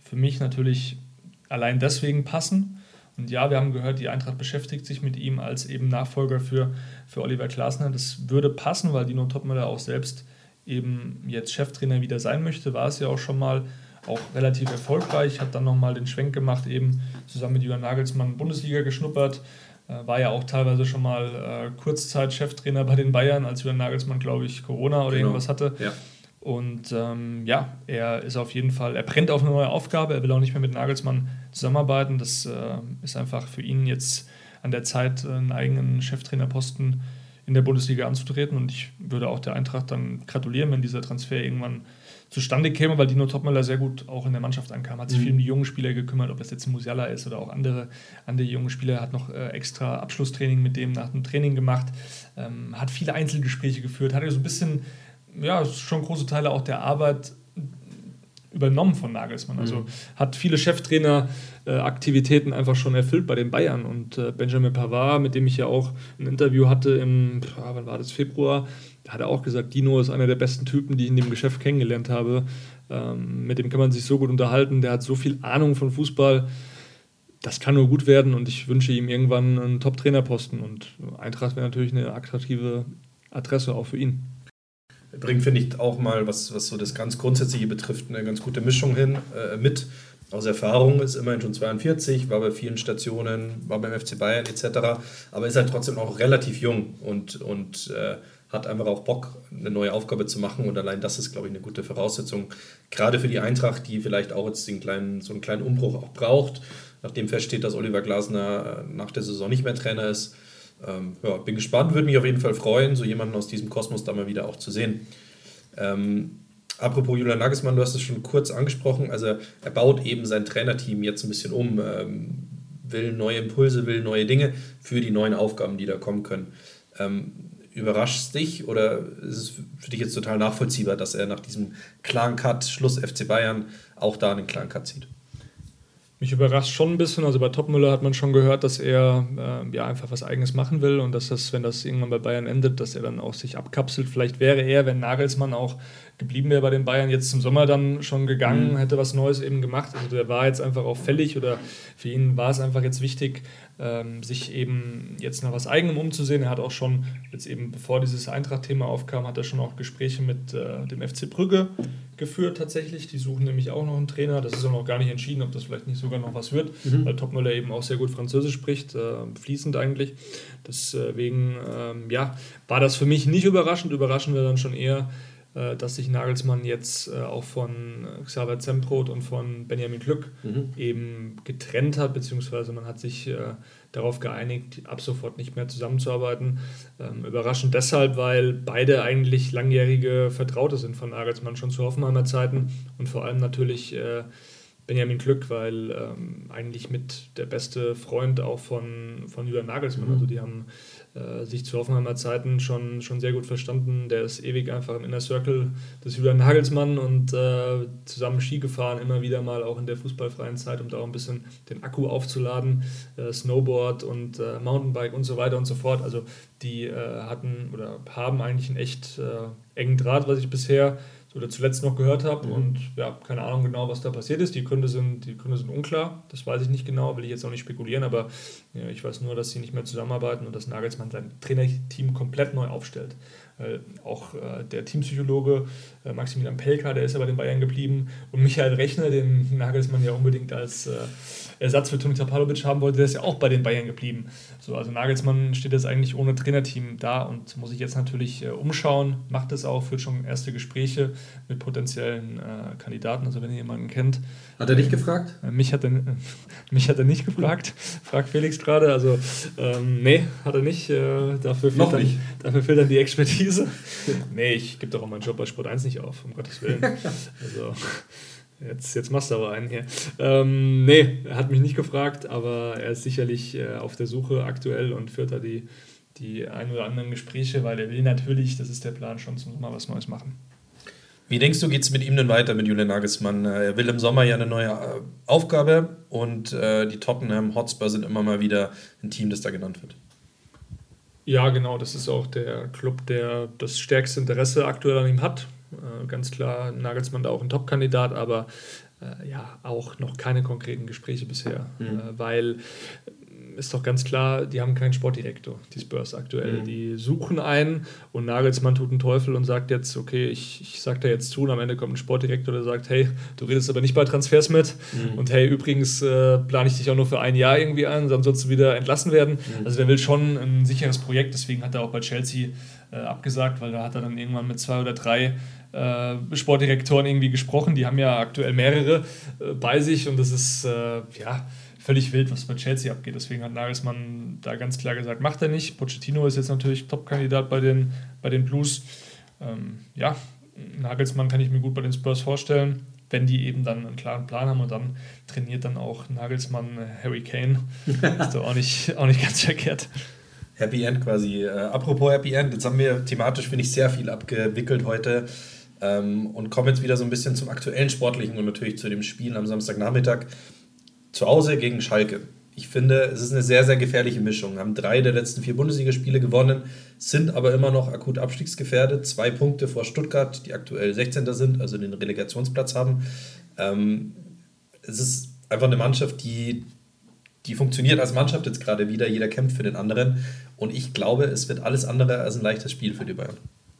für mich natürlich allein deswegen passen. Und ja, wir haben gehört, die Eintracht beschäftigt sich mit ihm als eben Nachfolger für Oliver Glasner. Das würde passen, weil Dino Topmöller auch selbst eben jetzt Cheftrainer wieder sein möchte. War es ja auch schon mal, auch relativ erfolgreich. Hat dann nochmal den Schwenk gemacht, eben zusammen mit Julian Nagelsmann Bundesliga geschnuppert. War ja auch teilweise schon mal Kurzzeit-Cheftrainer bei den Bayern, als Julian Nagelsmann, glaube ich, Corona oder irgendwas hatte. Ja. Und er ist auf jeden Fall, er brennt auf eine neue Aufgabe, er will auch nicht mehr mit Nagelsmann zusammenarbeiten. Das ist einfach für ihn jetzt an der Zeit, einen eigenen Cheftrainerposten in der Bundesliga anzutreten. Und ich würde auch der Eintracht dann gratulieren, wenn dieser Transfer irgendwann zustande käme, weil Dino Topmöller sehr gut auch in der Mannschaft ankam, hat sich viel um die jungen Spieler gekümmert, ob das jetzt Musiala ist oder auch andere junge Spieler, hat noch extra Abschlusstraining mit dem nach dem Training gemacht, hat viele Einzelgespräche geführt, hat so ein bisschen, ja, schon große Teile auch der Arbeit übernommen von Nagelsmann. Also hat viele Cheftrainer-Aktivitäten einfach schon erfüllt bei den Bayern. Und Benjamin Pavard, mit dem ich ja auch ein Interview hatte wann war das, Februar, da hat er auch gesagt, Dino ist einer der besten Typen, die ich in dem Geschäft kennengelernt habe. Mit dem kann man sich so gut unterhalten, der hat so viel Ahnung von Fußball, das kann nur gut werden und ich wünsche ihm irgendwann einen Top-Trainerposten. Und Eintracht wäre natürlich eine attraktive Adresse auch für ihn. Bringt, finde ich, auch mal, was so das ganz Grundsätzliche betrifft, eine ganz gute Mischung mit. Aus Erfahrung, ist immerhin schon 42, war bei vielen Stationen, war beim FC Bayern etc., aber ist halt trotzdem auch relativ jung und hat einfach auch Bock, eine neue Aufgabe zu machen und allein das ist, glaube ich, eine gute Voraussetzung, gerade für die Eintracht, die vielleicht auch jetzt so einen kleinen Umbruch auch braucht, nachdem feststeht, dass Oliver Glasner nach der Saison nicht mehr Trainer ist. Bin gespannt, würde mich auf jeden Fall freuen, so jemanden aus diesem Kosmos da mal wieder auch zu sehen. Apropos Julian Nagelsmann, du hast es schon kurz angesprochen, also er baut eben sein Trainerteam jetzt ein bisschen um, will neue Impulse, will neue Dinge für die neuen Aufgaben, die da kommen können. Überrascht es dich oder ist es für dich jetzt total nachvollziehbar, dass er nach diesem klaren Cut, Schluss FC Bayern, auch da einen klaren Cut zieht? Mich überrascht schon ein bisschen, also bei Topmöller hat man schon gehört, dass er einfach was Eigenes machen will und dass das, wenn das irgendwann bei Bayern endet, dass er dann auch sich abkapselt. Vielleicht wäre er, wenn Nagelsmann auch geblieben wäre bei den Bayern, jetzt zum Sommer dann schon gegangen, hätte was Neues eben gemacht. Also der war jetzt einfach auch fällig oder für ihn war es einfach jetzt wichtig, sich eben jetzt nach was Eigenem umzusehen. Er hat auch schon, jetzt eben bevor dieses Eintracht-Thema aufkam, hat er schon auch Gespräche mit dem FC Brügge geführt tatsächlich. Die suchen nämlich auch noch einen Trainer. Das ist auch noch gar nicht entschieden, ob das vielleicht nicht sogar noch was wird, weil Topmöller eben auch sehr gut Französisch spricht, fließend eigentlich. Deswegen war das für mich nicht überraschend. Überraschend wäre dann schon eher, dass sich Nagelsmann jetzt auch von Xaver Zembrot und von Benjamin Glück eben getrennt hat, beziehungsweise man hat sich darauf geeinigt, ab sofort nicht mehr zusammenzuarbeiten. Überraschend deshalb, weil beide eigentlich langjährige Vertraute sind von Nagelsmann, schon zu Hoffenheimer Zeiten und vor allem natürlich Benjamin Glück, weil eigentlich mit der beste Freund auch von Julian Nagelsmann, also die haben sich zu Hoffenheimer Zeiten schon sehr gut verstanden. Der ist ewig einfach im Inner Circle des Julian Nagelsmann und zusammen Ski gefahren, immer wieder mal auch in der fußballfreien Zeit, um da auch ein bisschen den Akku aufzuladen, Snowboard und Mountainbike und so weiter und so fort. Also die hatten oder haben eigentlich einen echt engen Draht, was ich bisher oder zuletzt noch gehört habe und keine Ahnung genau, was da passiert ist. Die Gründe sind unklar, das weiß ich nicht genau, will ich jetzt auch nicht spekulieren, aber ich weiß nur, dass sie nicht mehr zusammenarbeiten und dass Nagelsmann sein Trainerteam komplett neu aufstellt. Auch der Teampsychologe Maximilian Pelka, der ist ja bei den Bayern geblieben und Michael Rechner, den Nagelsmann ja unbedingt als Ersatz für Toni Tapalovic haben wollte, der ist ja auch bei den Bayern geblieben. So, also Nagelsmann steht jetzt eigentlich ohne Trainerteam da und muss sich jetzt natürlich umschauen, macht es auch, führt schon erste Gespräche mit potenziellen Kandidaten, also wenn ihr jemanden kennt. Hat er dich gefragt? Mich hat er nicht gefragt, fragt Felix gerade, also nee, hat er nicht. Dafür fehlt dann die Expertise. Nee, ich gebe doch auch meinen Job bei Sport 1 nicht auf, um Gottes Willen. Also Jetzt machst du aber einen hier. Nee, er hat mich nicht gefragt, aber er ist sicherlich auf der Suche aktuell und führt da die ein oder anderen Gespräche, weil er will natürlich, das ist der Plan, schon zum Sommer was Neues machen. Wie denkst du, geht es mit ihm denn weiter, mit Julian Nagelsmann? Er will im Sommer ja eine neue Aufgabe und die Tottenham Hotspur sind immer mal wieder ein Team, das da genannt wird. Ja, genau, das ist auch der Club, der das stärkste Interesse aktuell an ihm hat. Ganz klar, Nagelsmann da auch ein Top-Kandidat, aber auch noch keine konkreten Gespräche bisher, weil ist doch ganz klar, die haben keinen Sportdirektor, die Spurs aktuell. Die suchen einen und Nagelsmann tut einen Teufel und sagt jetzt, okay, ich sag da jetzt zu und am Ende kommt ein Sportdirektor, der sagt, hey, du redest aber nicht bei Transfers mit und hey, übrigens plane ich dich auch nur für ein Jahr irgendwie an, dann sollst du wieder entlassen werden. Also der will schon ein sicheres Projekt, deswegen hat er auch bei Chelsea abgesagt, weil da hat er dann irgendwann mit 2 oder 3 Sportdirektoren irgendwie gesprochen, die haben ja aktuell mehrere bei sich und das ist völlig wild, was bei Chelsea abgeht. Deswegen hat Nagelsmann da ganz klar gesagt, macht er nicht. Pochettino ist jetzt natürlich Top-Kandidat bei den Blues. Nagelsmann kann ich mir gut bei den Spurs vorstellen, wenn die eben dann einen klaren Plan haben und dann trainiert dann auch Nagelsmann Harry Kane. Ist doch auch nicht ganz verkehrt. Happy End quasi. Apropos Happy End, jetzt haben wir thematisch, finde ich, sehr viel abgewickelt heute und kommen jetzt wieder so ein bisschen zum aktuellen Sportlichen und natürlich zu dem Spiel am Samstagnachmittag. Zu Hause gegen Schalke. Ich finde, es ist eine sehr, sehr gefährliche Mischung. Haben 3 der letzten 4 Bundesligaspiele gewonnen, sind aber immer noch akut abstiegsgefährdet. 2 Punkte vor Stuttgart, die aktuell 16. sind, also den Relegationsplatz haben. Es ist einfach eine Mannschaft, die funktioniert als Mannschaft jetzt gerade wieder. Jeder kämpft für den anderen. Und ich glaube, es wird alles andere als ein leichtes Spiel für die Bayern.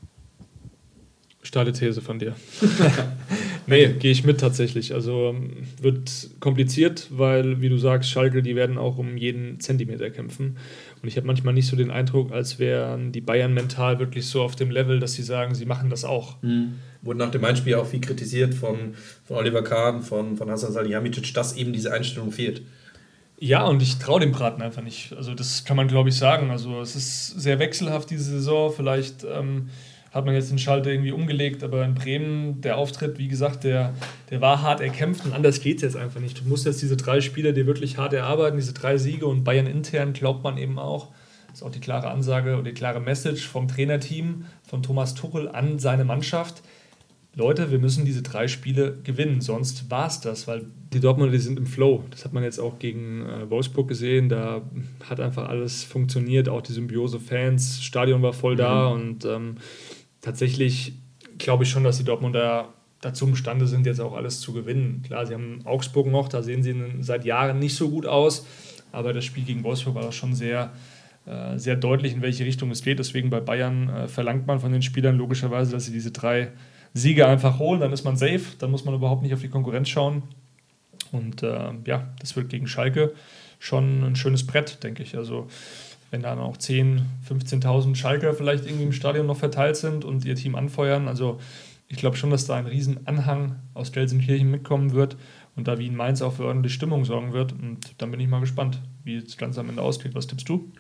Steile These von dir. Nee, gehe ich mit tatsächlich. Also wird kompliziert, weil, wie du sagst, Schalke, die werden auch um jeden Zentimeter kämpfen. Und ich habe manchmal nicht so den Eindruck, als wären die Bayern mental wirklich so auf dem Level, dass sie sagen, sie machen das auch. Wurde nach dem Einspiel auch viel kritisiert von Oliver Kahn, von Hasan Salihamidzic, dass eben diese Einstellung fehlt. Ja, und ich traue dem Braten einfach nicht. Also das kann man, glaube ich, sagen. Also es ist sehr wechselhaft diese Saison. Vielleicht hat man jetzt den Schalter irgendwie umgelegt, aber in Bremen, der Auftritt, wie gesagt, der war hart erkämpft und anders geht es jetzt einfach nicht. Du musst jetzt diese 3 Spiele dir wirklich hart erarbeiten, diese 3 Siege und Bayern intern glaubt man eben auch. Das ist auch die klare Ansage oder die klare Message vom Trainerteam, von Thomas Tuchel an seine Mannschaft. Leute, wir müssen diese 3 Spiele gewinnen, sonst war es das, weil die Dortmunder, die sind im Flow. Das hat man jetzt auch gegen Wolfsburg gesehen, da hat einfach alles funktioniert, auch die Symbiose Fans, Stadion war voll da und tatsächlich glaube ich schon, dass die Dortmunder dazu imstande sind, jetzt auch alles zu gewinnen. Klar, sie haben Augsburg noch, da sehen sie seit Jahren nicht so gut aus, aber das Spiel gegen Wolfsburg war schon sehr, sehr deutlich, in welche Richtung es geht. Deswegen bei Bayern verlangt man von den Spielern logischerweise, dass sie diese 3 Siege einfach holen, dann ist man safe, dann muss man überhaupt nicht auf die Konkurrenz schauen. Und das wird gegen Schalke schon ein schönes Brett, denke ich. Also wenn dann auch 10.000, 15.000 Schalker vielleicht irgendwie im Stadion noch verteilt sind und ihr Team anfeuern. Also ich glaube schon, dass da ein riesen Anhang aus Gelsenkirchen mitkommen wird und da wie in Mainz auch für ordentliche Stimmung sorgen wird. Und dann bin ich mal gespannt, wie das Ganze am Ende ausgeht. Was tippst du?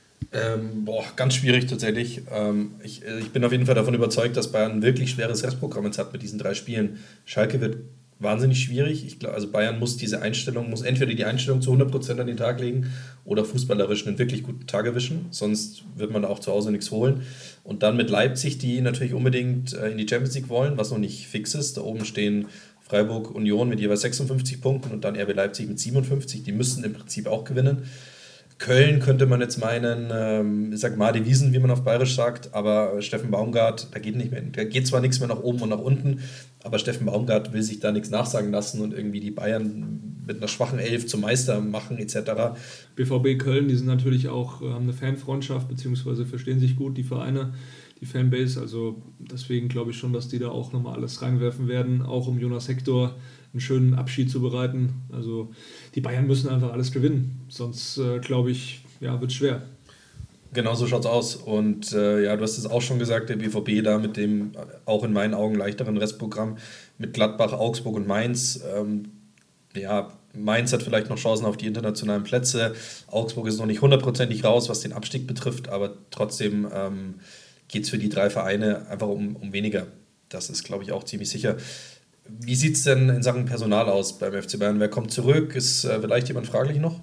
Ganz schwierig tatsächlich. Ich bin auf jeden Fall davon überzeugt, dass Bayern ein wirklich schweres Restprogramm jetzt hat mit diesen 3 Spielen. Schalke wird wahnsinnig schwierig. Ich glaube, also Bayern muss entweder die Einstellung zu 100% an den Tag legen oder fußballerisch einen wirklich guten Tag erwischen. Sonst wird man auch zu Hause nichts holen. Und dann mit Leipzig, die natürlich unbedingt in die Champions League wollen, was noch nicht fix ist. Da oben stehen Freiburg, Union mit jeweils 56 Punkten und dann RB Leipzig mit 57. Die müssten im Prinzip auch gewinnen. Köln könnte man jetzt meinen, ich sag mal Devisen, wie man auf Bayerisch sagt, aber Steffen Baumgart, da geht zwar nichts mehr nach oben und nach unten, aber Steffen Baumgart will sich da nichts nachsagen lassen und irgendwie die Bayern mit einer schwachen 11 zum Meister machen etc. BVB Köln, die sind natürlich auch, haben eine Fanfreundschaft, beziehungsweise verstehen sich gut, die Vereine, die Fanbase, also deswegen glaube ich schon, dass die da auch nochmal alles reinwerfen werden, auch um Jonas Hector einen schönen Abschied zu bereiten. Also die Bayern müssen einfach alles gewinnen, sonst glaube ich, wird es schwer. Genau so schaut es aus und du hast es auch schon gesagt, der BVB da mit dem auch in meinen Augen leichteren Restprogramm mit Gladbach, Augsburg und Mainz. Mainz hat vielleicht noch Chancen auf die internationalen Plätze, Augsburg ist noch nicht 100%ig raus, was den Abstieg betrifft, aber trotzdem geht es für die 3 Vereine einfach um weniger. Das ist, glaube ich, auch ziemlich sicher. Wie sieht es denn in Sachen Personal aus beim FC Bayern? Wer kommt zurück? Ist vielleicht jemand fraglich noch?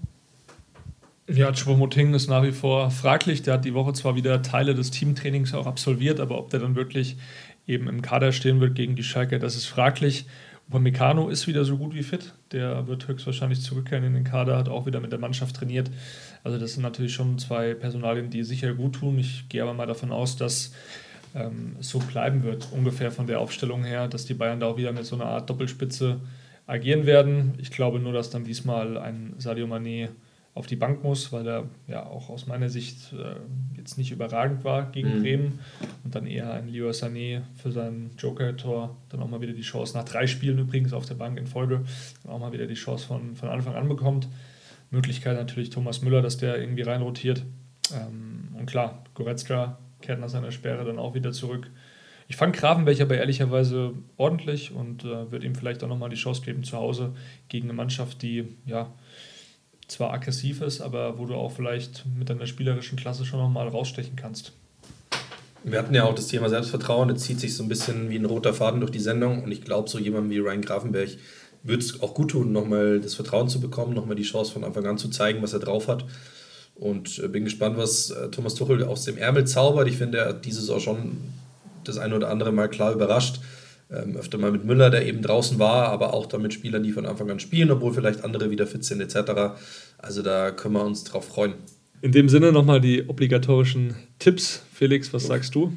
Ja, Choupo-Moting ist nach wie vor fraglich. Der hat die Woche zwar wieder Teile des Teamtrainings auch absolviert, aber ob der dann wirklich eben im Kader stehen wird gegen die Schalke, das ist fraglich. Upamecano ist wieder so gut wie fit. Der wird höchstwahrscheinlich zurückkehren in den Kader, hat auch wieder mit der Mannschaft trainiert. Also das sind natürlich schon 2 Personalien, die sicher gut tun. Ich gehe aber mal davon aus, dass es so bleiben wird, ungefähr von der Aufstellung her, dass die Bayern da auch wieder mit so einer Art Doppelspitze agieren werden. Ich glaube nur, dass dann diesmal ein Sadio Mané auf die Bank muss, weil er ja auch aus meiner Sicht jetzt nicht überragend war gegen Bremen und dann eher ein Leroy Sané für sein Joker-Tor dann auch mal wieder die Chance, nach 3 Spielen übrigens auf der Bank in Folge, dann auch mal wieder die Chance von Anfang an bekommt. Möglichkeit natürlich Thomas Müller, dass der irgendwie reinrotiert. Und klar, Goretzka kehrt nach seiner Sperre dann auch wieder zurück. Ich fand Gravenberch aber ehrlicherweise ordentlich und würde ihm vielleicht auch nochmal die Chance geben zu Hause gegen eine Mannschaft, die ja zwar aggressiv ist, aber wo du auch vielleicht mit deiner spielerischen Klasse schon nochmal rausstechen kannst. Wir hatten ja auch das Thema Selbstvertrauen, das zieht sich so ein bisschen wie ein roter Faden durch die Sendung und ich glaube, so jemand wie Ryan Gravenberch würde es auch gut tun, nochmal das Vertrauen zu bekommen, nochmal die Chance von Anfang an zu zeigen, was er drauf hat. Und bin gespannt, was Thomas Tuchel aus dem Ärmel zaubert. Ich finde, er hat dieses auch schon das ein oder andere Mal klar überrascht. Öfter mal mit Müller, der eben draußen war, aber auch dann mit Spielern, die von Anfang an spielen, obwohl vielleicht andere wieder fit sind etc. Also da können wir uns drauf freuen. In dem Sinne nochmal die obligatorischen Tipps. Felix, was sagst du?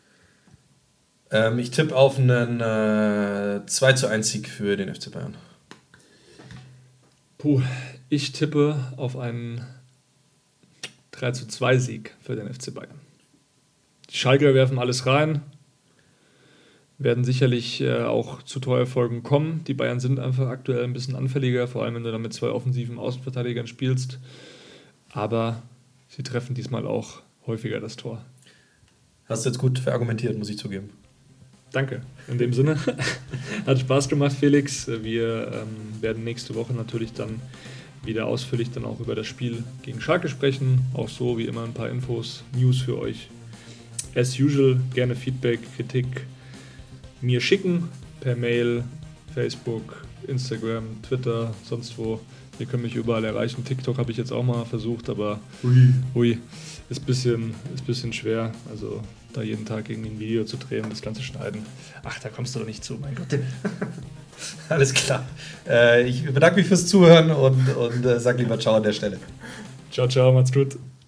Ich tippe auf einen 2:1 Sieg für den FC Bayern. Ich tippe auf einen 3:2 Sieg für den FC Bayern. Die Schalker werfen alles rein, werden sicherlich auch zu Torerfolgen kommen. Die Bayern sind einfach aktuell ein bisschen anfälliger, vor allem wenn du dann mit 2 offensiven Außenverteidigern spielst. Aber sie treffen diesmal auch häufiger das Tor. Hast du jetzt gut verargumentiert, muss ich zugeben. Danke. In dem Sinne, hat Spaß gemacht, Felix. Wir werden nächste Woche natürlich dann wieder ausführlich dann auch über das Spiel gegen Schalke sprechen. Auch so wie immer ein paar Infos, News für euch. As usual, gerne Feedback, Kritik mir schicken per Mail, Facebook, Instagram, Twitter, sonst wo. Ihr könnt mich überall erreichen. TikTok habe ich jetzt auch mal versucht, aber ist ein bisschen schwer. Also da jeden Tag irgendwie ein Video zu drehen, das Ganze schneiden. Ach, da kommst du doch nicht zu, mein Gott. Alles klar. Ich bedanke mich fürs Zuhören und sage lieber Ciao an der Stelle. Ciao, ciao, macht's gut.